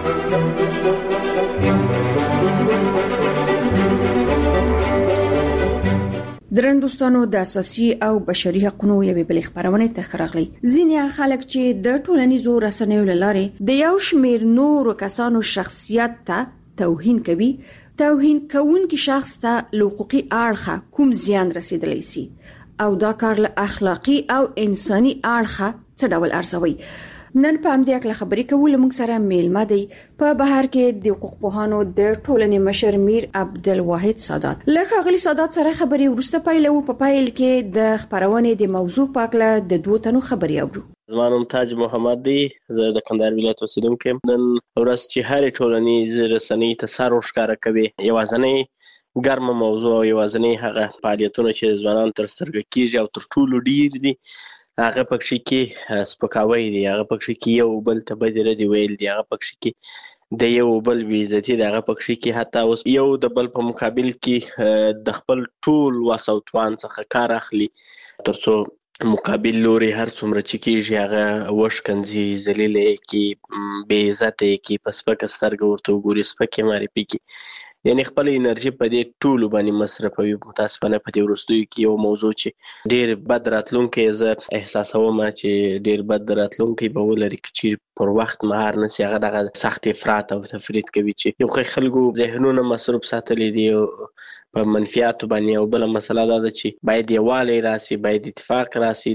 درندوستانو د اساسي او بشري حقوقو یوې بل خبرونه ته راغلي. ځینې خلک چې د ټولنیزو رسنیو لاره د یو شمیر نورو کسانو شخصیت ته توهین کوي، توهین کوونکی شخص ته حقوقي اړخه کوم زیان رسیدلی سي او دا کار له اخلاقی او انساني اړخه څه ډول ارزوي. نن په همدې اړه خبرې کوو. موږ سره میلمه دی په بهر کې د حقوق پوهانو د ټولنې مشر میر عبدالواحد سادات. لکه غلی سادات سره خبرې ورسته پیلو. په پایل کې د خبرونې د موضوع پاکله د دوه تنو خبرې اورو. زما نوم تاج محمد دی، زه د کندهار ولایت اوسیدونکی یم. نن ورځ چې هرې ټولنیز رسنۍ ته سر ورښکاره کوي، یوازینۍ ګرمه موضوع او یوازینۍ هغه فعالیتونه چې ځوانان تر سترګه کیږي او تر ټولو ډیر دي، هغه پکې کې سپکاوی دی، هغه پکې کې یو بل ته بدې ردې ویل دي، هغه پکې کې د یو بل بې عزتي دی، هغه پکې کې حتی اوس یو د بل په مقابل کې د خپل ټول وس او توان څخه کار اخلي تر څو مقابل لوري هر څومره چې کېږي هغه وشکنځي، ذلیلې کې، بې عزتې کې، په سپکه سترګه ورته وګوري، سپکې معرفي کې، یعنی خپل انرژي په دې ټولو باندې مصرفوي. متاسفانه په دې وروستیو کې یو موضوع چې ډیر بد راتلونکی زه احساسوم چې ډیر بد راتلونکی به ولري چې پر وخت مهار نشي، هغه دغه سخت افراط او تفرید کوي چې یو خلکو ذهنونه مصروف ساتلي دي په منفیاتو باندې. او بل مسله دا ده چې باید یووالی راسي، باید اتفاق راسي.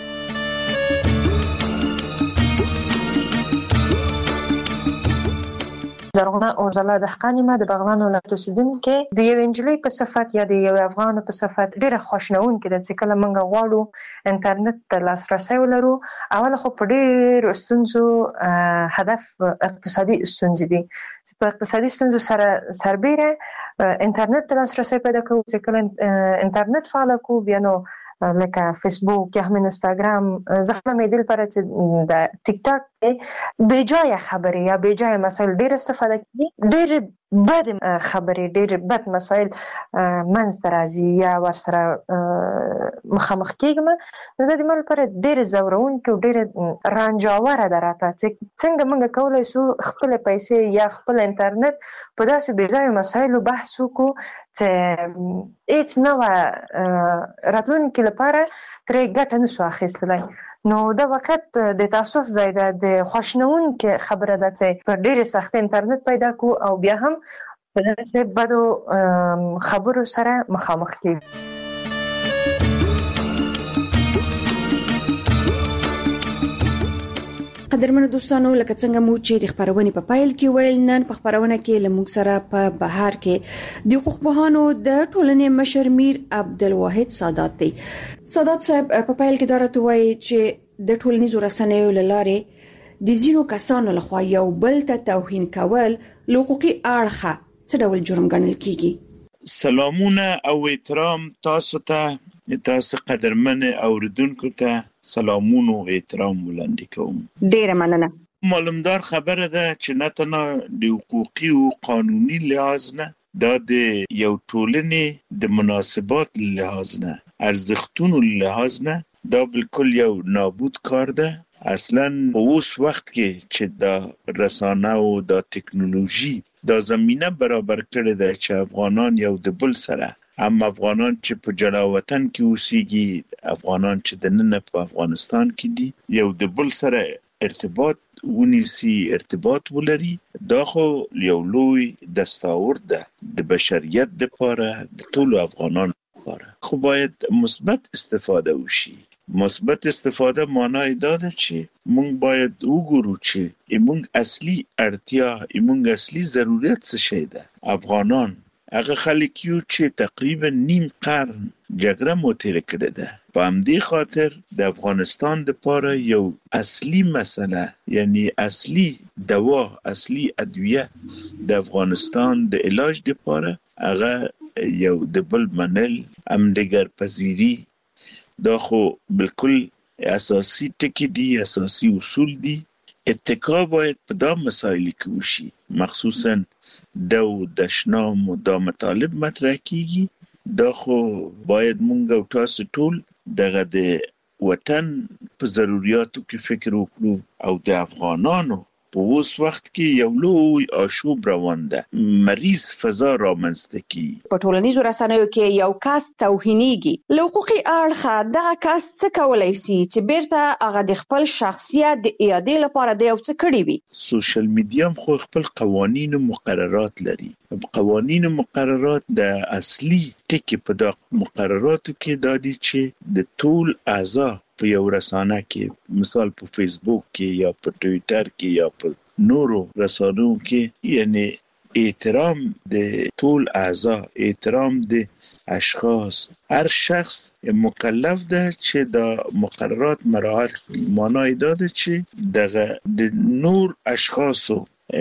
زرغونه اوزله دهقان یم، د بغلان ولایت اوسیدونکې. د یو انجلۍ په صفت یا د یو افغان په صفت ډیره خوشنونکې ده چې کله موږ غواړو انټرنیټ ته لاسرسی ولرو. اول خو په ډیرو ستونزو هدف اقتصادي ستونزې دي چې په اقتصادي ستونزو سره سربیره انټرنیټ ته لاسرسی پیدا کوو. چې کله انټرنیټ فعال کوو بیا نو لکه فیسبوک یا هم انستاګرام، زه خپله مې دل پاره چې د ټیک ټاک بې جایه خبرې یا بې جایه مسایل ډېر استفاده کوي، ډېر بد خبرې، ډېر بد مسایل منځته راځي یا ورسره مخامخ کېږم. نو د دې مال لپاره ډېرې ځورونکې او ډېرې رانجاوره ده راته چې څنګه موږ کولی شو خپلې پیسې یا خپل انټرنیټ په داسې بې ځایه مسایلو بحث وکړو چې هیڅ نه وه راتلونکي لپاره ترې ګټه نشو اخیستلی. نو دا وخت د تاسف ځای ده، د خوشنونکې خبره ده چې په ډېرې سختۍ انټرنیټ پیدا کړو او بیا هم په داسې بدو خبرو سره مخامخ کېږو. قدرمنو دوستانو، لکه څنګه مو چې د خبرونې په پایل کې ویل، نن په خبرونه کې لموږ سره په بهر کې د حقوق پوهانو د ټولنې مشر میر عبدالواحد سادات دی. سادات صاحب، په پایل کې دا راته وایي چې د ټولنیزو رسنیو له لارې د ځینو کسانو لخوا یو بل ته توهین کول له حقوقي اړخه څه ډول جرم ګڼل کیږي؟ سلامونه او احترام تاسو ته، تاسو قدرمن اوریدونکو ته سلامونه او احترام وړاندې کوم. ډیره مننه. معلومدار خبره ده چې نه تنها د حقوقي او قانوني لحاظ نه، دا د یو ټولنې د مناسبات لحاظ نه، ارزښتونو لحاظ نه، دا بالکل یو نابود کار ده. اصلا په اوس وخت کې چې دا رسانه او دا ټکنالوژي دا زمینه برابر کړې ده چې افغانان یو د بل سره، هم افغانان چې په جلا وطن کې اوسېږي، افغانان چې دننه په افغانستان کې دي، یو د بل سره ارتباط ونیسي، ارتباط ولري. دا خو یو لوی دستاورد ده د بشریت لپاره، د ټولو افغانانو لپاره. خو باید مثبت استفاده وشي. مثبت استفاده معنی دا ده چې مونږ باید وګورو چې مونږ اصلي اړتیا مونږ اصلي ضرورت څه شی ده. افغانان هغه خلک یو چې تقریبا نیم قرن جګړه مو تیر کړې ده. په همدې خاطر د افغانستان لپاره یو اصلي مسله یعنی اصلي دوا اصلي ادویه د افغانستان د علاج لپاره هغه یو د بل منل همدیگر پذیری دا خو بالکل اساسی ټکی دی، اساسی اصول دی. اتکا باید په دا مسایل کې وشي، مخصوصا د شنام او د مطالب مطرح کیږي. دا خو باید مونږ او تاسو ټول دغه د وطن په ضرورتو کې فکر وکړو او د افغانانو په اوس وخت کې یو لوی آشوب روان ده، مریض فضا رامنځته کی. په ټولنیزو رسنیو کې یو کس توهینېږي، له حقوقي اړخه دغه کس څه کولای شي چې بیرته هغه د خپل شخصیت د اعادې لپاره د یو څه کړی وي؟ سوشل میډیا خو خپل قوانین او مقررات لري. قوانین او مقررات د اصلي ټکی په د مقرراتو کې دادي چې د ټول اعضاء په یو رسانه کې، مثال په فیسبوک کې یا په ټویټر کې یا په نورو رسانو کې، یعنی احترام د ټول اعضاء، احترام د اشخاص، هر شخص مکلف ده چې د مقررات مراعات کړي. معنی دا ده چې دغه د نور اشخاصو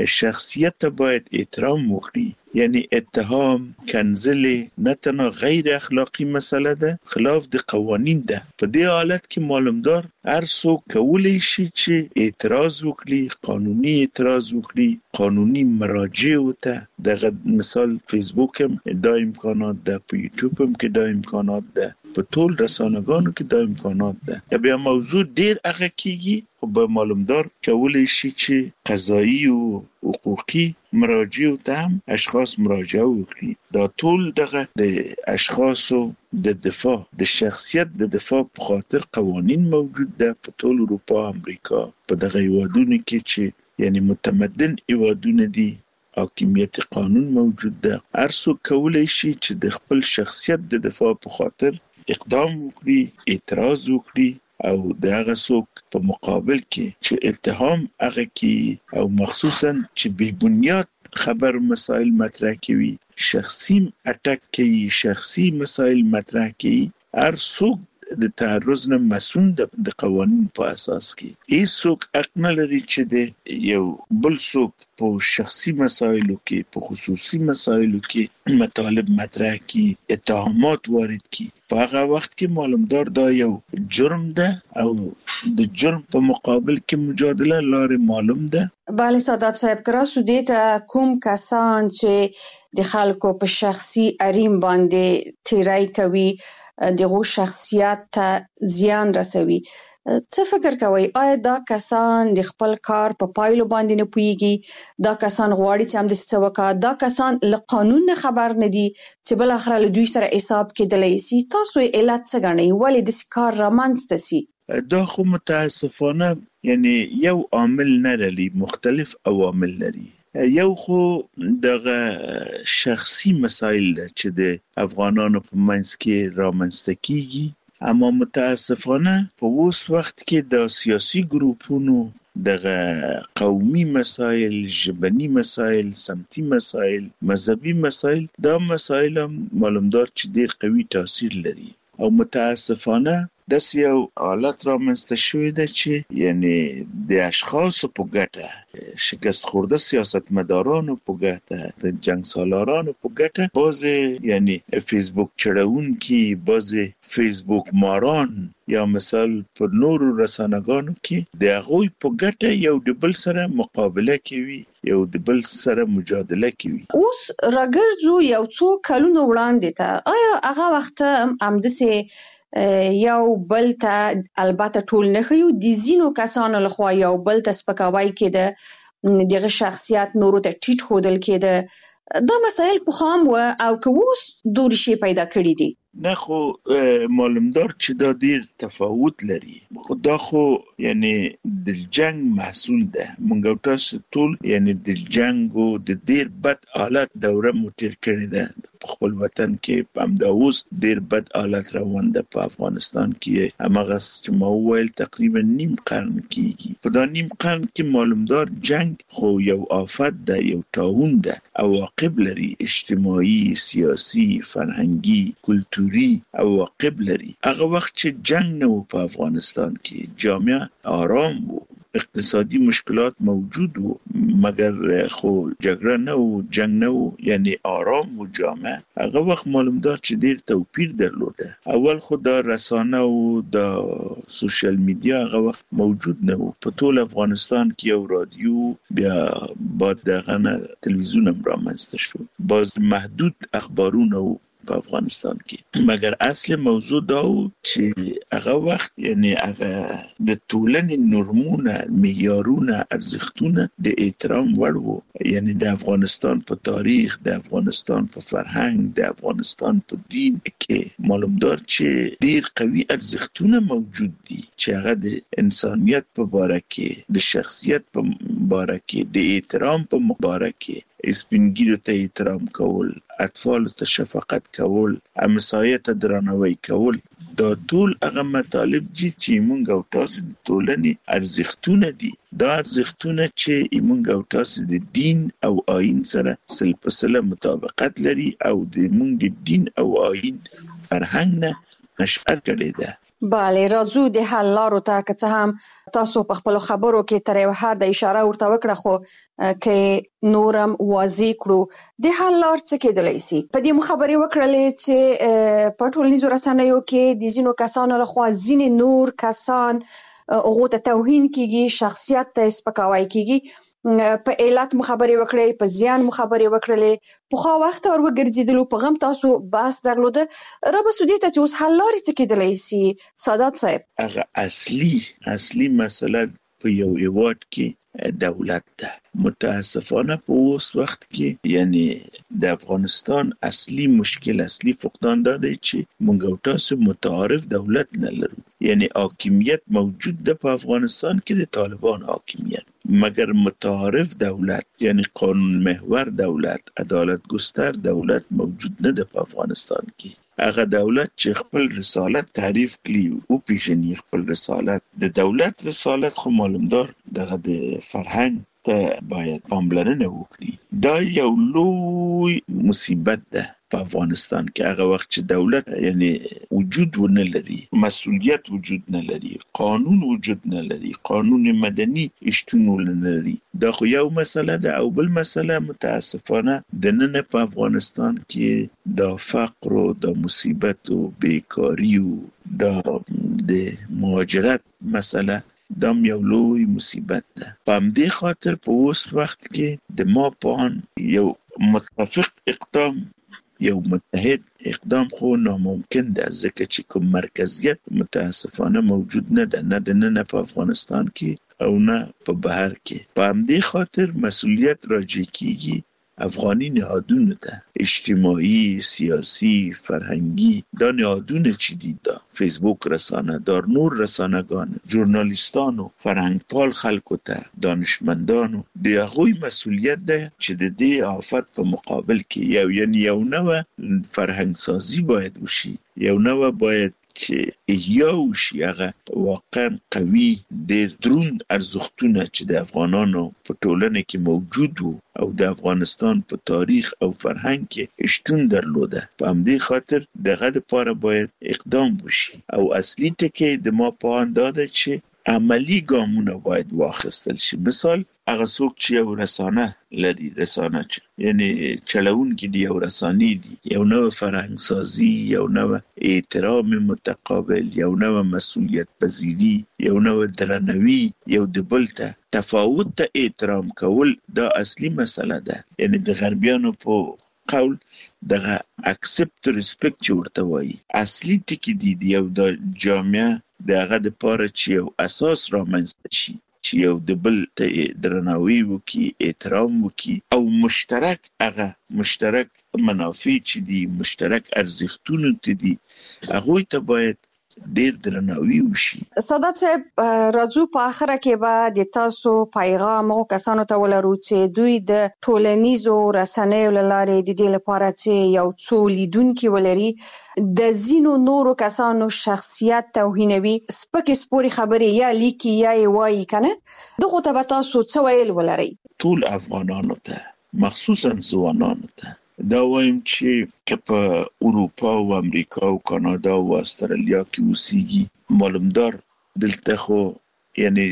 شخصیت باید احترام وکړي. یعنی اتهام، کنځلې نه تنها غیر اخلاقی مسله ده، خلاف د قوانین ده. په دې حالت کې معلومدار هر څوک کولی شي چې اعتراض وکړي، قانوني اعتراض وکړي، قانوني مراجع وته. دغه مثال فیسبوک هم دا امکانات ده، په یوټیوب هم کې دا امکانات ده، په ټول رسانه‌ګانو کې دا امکانات ده. بیا موضوع ډیر هغه کیږي خو به معلومدار کولی شي چې قضایي او حقوقي مراجع ته هم اشخاص مراجعه وکړي. دا ټول دغه د اشخاصو د دفاع د شخصیت د دفاع په خاطر قوانین موجود ده په ټول اروپا، امریکا، په دغه هیوادونو کې چې یعنی متمدن هیوادونه دي، حاکمیت قانون موجود ده. هر څوک کولی شي چې د خپل شخصیت د دفاع په خاطر اقدام وکړي، اعتراض وکړي او د هغه څوک په مقابل کې چې اتهام هغه کې او مخصوصا چې بې بنیاد خبر مسائل مطرح کوي، شخصي اٹک کوي، شخصي مسائل مطرح کوي، هر څوک د تعرض نه مسؤل د قوانین په اساس کې. هیڅوک حق نه لري چې د یو بل څوک په شخصي مسایلو کې، په خصوصي مسایلو کې مطالب مطرح کړي، اتهامات وارد کړي. په هغه وخت کې معلومدار دا یو جرم ده او د جرم په مقابل کې مجادله لارې معلوم ده. بله سادات صاحب، کراسو دې ته کوم کسان چې د خلکو په شخصي حریم باندې تیری کوي، دغه شخصیت ته زیان رسوي، څه فکر کوي؟ آیا دا کسان د خپل کار په پایلو باندې نه پوهیږي؟ دا کسان غواړي چې هم د څه وکړي؟ دا کسان له قانون نه خبر نه دي چې بل اخر له دوی سره حساب کېدلی شي؟ تاسو علت څه ګڼئ ولې داسې کار رامنځته شي؟ دا خو متاسفانه یعنی یو عامل نه لري، مختلف عوامل لري. یو خو دغه شخصي مسایل ده چې د افغانانو په منځ کې رامنځته کیږي، اما متاسفانه په اوس وخت کې د سیاسي ګروپونو دغه قومي مسایل، ژبني مسایل، سمتي مسایل، مذهبي مسایل، دا مسایل هم معلومدار چې ډیر قوي تاثیر لري او متاسفانه داسې یو حالت رامنځته شوی ده چې یعنی د اشخاصو په ګټه، شکست خورده سیاستمدارانو په ګټه، د جنګ سالارانو په ګټه، بعضې یعنی فیسبوک چړونکي، بعضې فیسبوک ماران یا مثال پر نورو رسانه‌ګانو کې د هغوی په ګټه یو د بل سره مقابله کوي، یو د بل سره مجادله کوي. اوس راګرځو یو څو کلونو وړاندې ته، آیا هغه وخت همداسې یو بل ته البته ټول نه ښیو، د ځینو کسانو لخوا یو بل ته سپکاوی کېده، دغه شخصیت نورو ته ټیټ ښودل کېده، دا مسایل پخوا هم وه او که اوس دورې شی پیدا کړي دي؟ نه خو معلومدار چې دا ډیر تفاوت لري. دا خو یعنی د جنگ محصول ده. مونږ تاسو ټول یعنی د جنگ او د ډیر بد حالت دوره مو تیر کړې ده. په خپل وطن کې په همدا اوس ډېر بد حالت روان ده په افغانستان کې. هماغه چې ما وویل تقریبا نیم قرن کېږي. په دا نیم قرن کې معلومدار جنگ خو یو آفت ده، یو طاعون ده، عواقب لري، اجتماعي، سیاسي، فرهنګي، کلتوري عواقب لري. هغه وخت چې جنگ نه و په افغانستان کې، جامعه آرام و، اقتصادی مشکلات موجود و، مگر خو جګړه نه و، جنگ نه و، یعنی آرام و جامعه. هغه وخت معلومدار چې ډیر توپیر درلوده. اول خو دا رسانه او دا سوشل میډیا هغه وخت موجود نه و. په ټول افغانستان کې یو رادیو، بیا بعد دغه نه تلویزیون هم رامنځته شو، باز محدود اخبارونه و په افغانستان کې. مگر اصل موضوع دا و چې هغه وخت یعنی هغه د ټولنې نورمونه، معیارونه، ارزښتونه د احترام وړ وو. یعنی د افغانستان په تاریخ، د افغانستان په فرهنګ، د افغانستان په دین کې معلومدار چې ډیر قوي ارزښتونه موجود دي چې هغه د انسانیت په باره کې، د شخصیت په باره کې، د احترام په باره کې، سپینګیرو ته احترام کول، اطفال ته شفقت کول، همسایه ته درناوی کول، دا ټول هغه مطالب دي چې موږ او تاسو د ټولنې ارزښتونه دي. دا ارزښتونه چې موږ او تاسو د دین او آیین سره سل په سله مطابقت لري او د موږ د دین او آیین فرهنګ نه نشأت کړې ده. بله، راځو د حل لارو ته. که څه هم تاسو په خپلو خبرو کې تر یو حده اشاره ورته وکړه، خو که نورم واضح کړو د حل لار څه کېدلی سي. په دې مو خبرې وکړلې چې په ټولنیزو رسنیو کې د ځینو کسانو لخوا ځینې نور کسان هغو ته توهین کېږي، شخصیت ته سپکاوی کېږي. په علت مو خبرې وکړې، په زیان مو خبرې وکړلې، پخوا وخت ور وګرځېدلو، په غم تاسو بحث درلوده. را به سو دې ته چې اوس حل لارې څه کېدلی سي سادات صاحب؟ هغه اصلي مسله په یو هیواد کې دولت ده. متاسفانه په اوس وخت کې یعنی د افغانستان اصلي مشکل، اصلي فقدان دا دی چې موږ او تاسو متعارف دولت نه لرو. یعنی حاکمیت موجود ده په افغانستان کې، د طالبان حاکمیت، مگر متعارف دولت یعنی قانون محور دولت، عدالت گستر دولت موجود نه ده په افغانستان کې. هغه دولت چې خپل رسالت تعریف کړي او پیژني خپل رسالت، د دولت رسالت خو معلومدار دغه د فرهنګ ته باید پاملرنه وکړي. دا یو لوی مصیبت ده په افغانستان کې. هغه وخت چې دولت یعنی وجود ونه لري، مسؤلیت وجود نه لري، قانون وجود نه لري، قانون مدني شتون نه لري. دا خو یو مسله ده. او بل مسله متاسفانه د نن په افغانستان کې دا فقر او د مصیبت او بیکاری او د مهاجرت مسله دام یو لوی مصیبت ده. په همدې خاطر په اوس وخت کې د ما په آن یو متفق اقدام، یو متحد اقدام خو ناممکن ده، ځکه چې کوم مرکزیت متاسفانه موجود نه ده، نه د نن په افغانستان کې او نه په بهر کې. په همدې خاطر مسؤلیت راجع کیږي افغانی نهادونو ته، اجتماعي، سیاسی، فرهنګي. دا نهادونه چې دي، دا فیسبوک رسانه، دا نور رسانه‌ګان، ژورنالیستانو، فرهنګپال خلکو ته، دانشمندانو، د هغوی مسؤلیت ده چې د دې آفت په مقابل کې یو نوع فرهنګ سازی باید وشي، یو نوع باید چې احیا وشي. هغه واقعا قوي، ډېر دروند ارزښتونه چې د افغانانو په ټولنه کې موجود وو او د افغانستان په تاریخ او فرهنګ کې شتون درلوده. په همدې خاطر دغه لپاره باید اقدام وشي. او اصلي ټکی د ما په آن دا ده چې عملی ګامونه باید واخیستل شي. مثال هغه څوک چې یو رسانه لري، رسانه یعنی چلوونکي دي، یو رسانې دي، یو نوع فرهنګ سازی، یو نوع احترام متقابل، یو نوع مسؤلیت پذیری، یو نوع درناوی، یو د بل ته تفاوت ته احترام کول، دا اصلي مسله ده. یعنی د غربیانو په قول دغه اکسپت ریسپیکټ چې ورته وایي، اصلي ټکی دي یو د جامعه دغه د پاره چې یو اساس رامنځته شي، چې یو د بل ته درناوی وکړي، احترام وکړي، او مشترک هغه مشترک منافع چې دي، مشترک ارزښتونه ته دي، هغوی ته باید ډیر درناوی وشي. سادات صاحب، راځو په اخره کې به د تاسو پیغام او کسانو ته ولرو چې دوی د ټولنیزو رسنیو لارې د دې لپاره چې یو څو لیدونکي ولري د ځینو نورو کسانو شخصیت توهینوي، سپکې سپورې خبرې یا لیکي یا یې وایي کنه، دغه ته به تاسو څه ویل ولرئ؟ ټول افغانانو ته، مخصوصا ځوانانو ته دا وایم چې که په اروپا او امریکا او کانادا او استرالیا کې اوسېږي، معلومدار دلته خو یعنی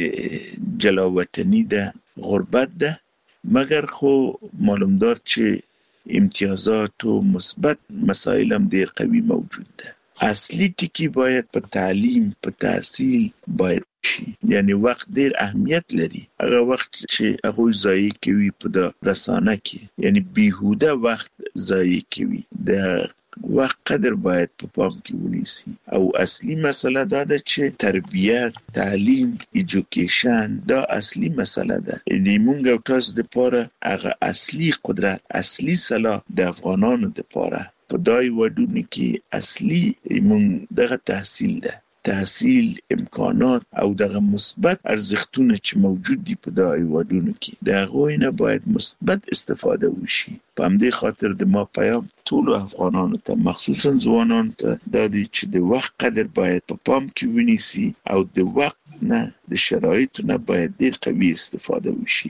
جلاوطنی ده، غربت ده، مګر خو معلومدار چې امتیازات او مثبت مسائل هم ډیر قوي موجود ده. اصلي ټکی باید په تعلیم، په تحصیل باید شي، یعنی وخت ډیر اهمیت لري. هغه وخت چې هغه ضایع کوي په د رسانه کې، یعنی بیهوده وخت ضایع کوي، د وخت قدر باید په پام کې ونیسي. او اصلي مسله دا ده چې تربیت، تعلیم، ایجوکیشن دا اصلي مسله ده. د مونږ او تاسو د پاره هغه اصلي قدرت، اصلي صلاح د افغانانو د پاره په دای وډونه کې اصلي مونږ دغه تحصیل ده، تحصیل، امکانات او دغه مثبت ارزښتونه چې موجود دي په دغه هیوادونو کې، د هغوی نه باید مثبت استفاده وشي. په همدې خاطر د ما پیام ټولو افغانانو ته، مخصوصا ځوانانو ته دا دی چې د وخت قدر باید په پام کې ونیسي او د وخت نه، د شرایطو نه باید ډیر قوي استفاده وشي.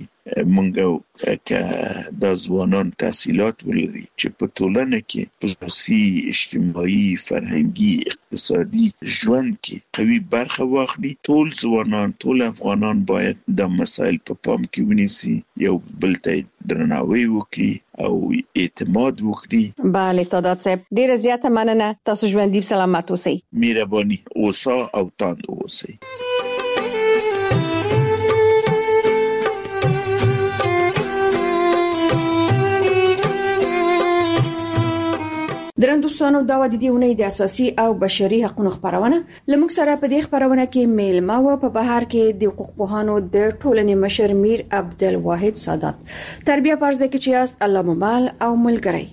مونږ که دا ځوانان تحصیلات ولري چې په ټولنه کې په سیاسي، اجتماعي، فرهنګي، اقتصادي ژوند کې قوي برخه واخلي، ټول ځوانان، ټول افغانان باید دا مسایل په پام کې ونیسي، یو بل ته درناوی وکړي او اعتماد وکړي. بله سادات صاحب، ډیره زیاته مننه. تاسو ژوندي سلامت اوسئ. مهرباني اوسه او تاند اوسئ. درنو دوستانو، دا و د دې اونۍ د اساسي او بشري حقوقو خبرونه. لمږ سره په دې خبرونه کې میلمه و په بهر کې د حقوق پوهانو د ټولنې مشر میر عبدالواحد سادات. تربیه پرځ کې چې است الله ممال او ملګری.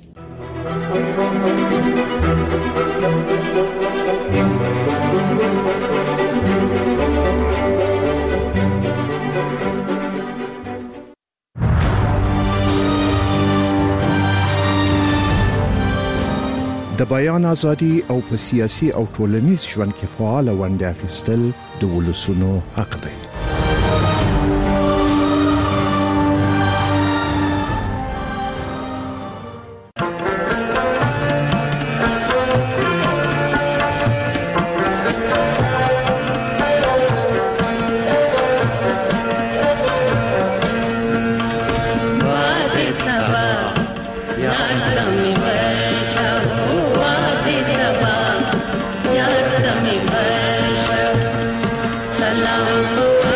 د بیان ازادي او په سیاسي او ټولنیز ژوند کې فعال ونډه اخیستل د ولسونو حق دی. Salam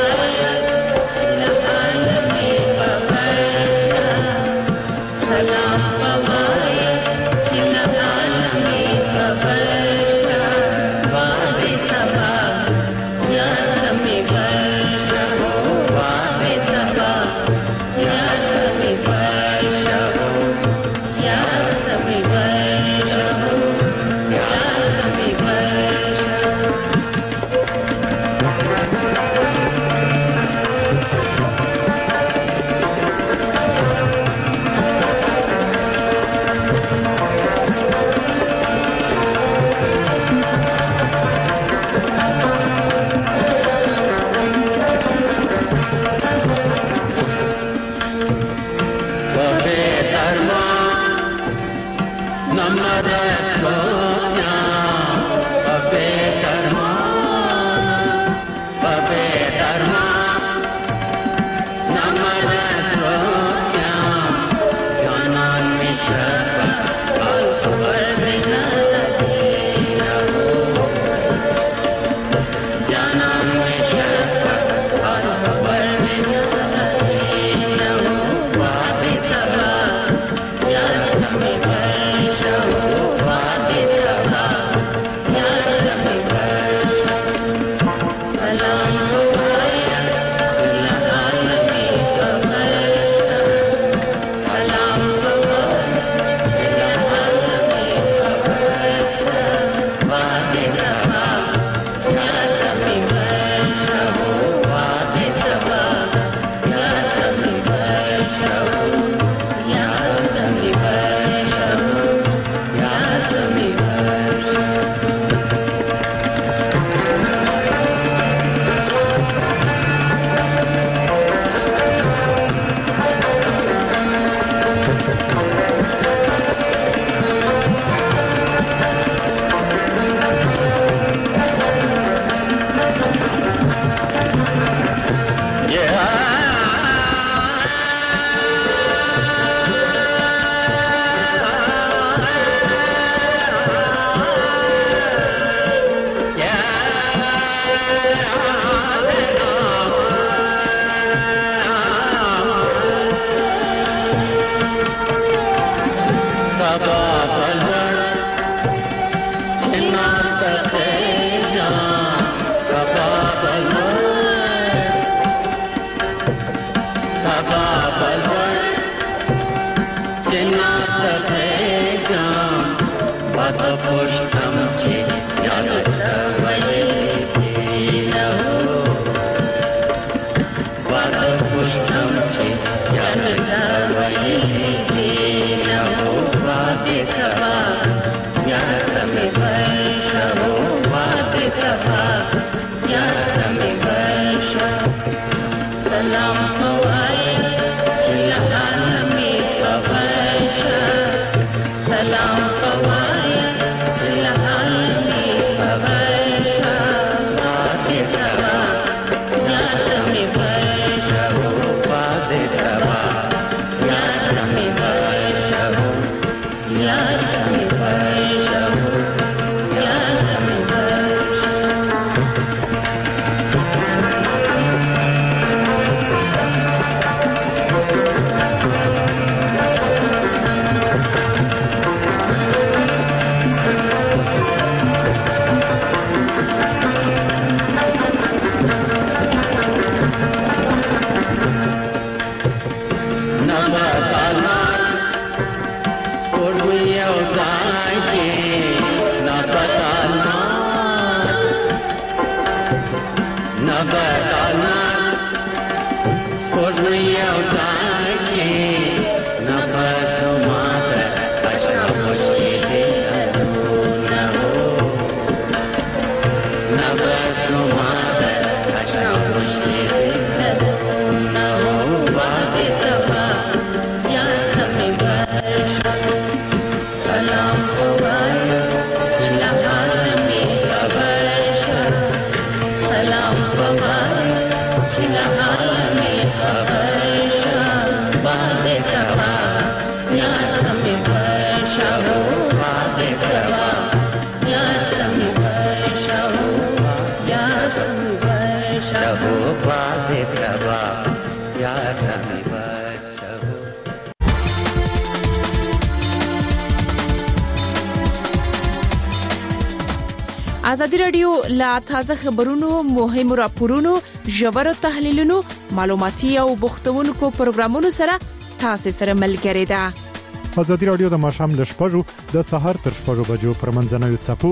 ازادي رادیو لا تازه خبرونو مهم راپورونو ژور تحلیلونو معلوماتي او بوختونکو پروګرامونو سره تاسو سره ملګری ده. ازادي رادیو د ماشام ل شپږو د سحر تر شپږو بجو پر منځنوي چپو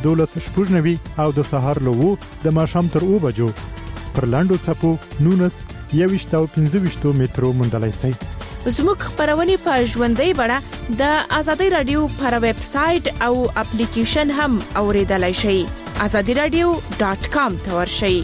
12:90 او د سحر له د ماشام تر 2 بجو پر لاندو چپو 19 او 15 مترو مندلای سي. زموږ خبرونه په ژوندۍ بڼه د ازادي رادیو پر ویب سټ او اپلیکیشن هم اوریدلای شئ. azadiradio.com ته ورشئ.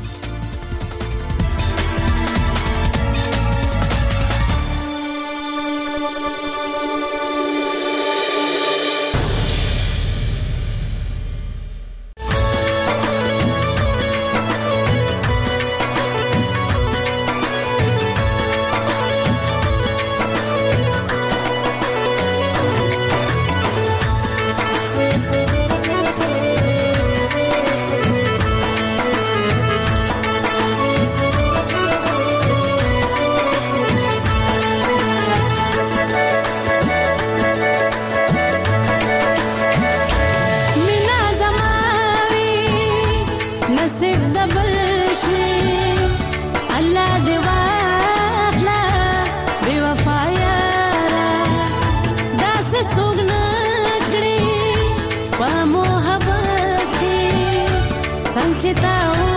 Sanchita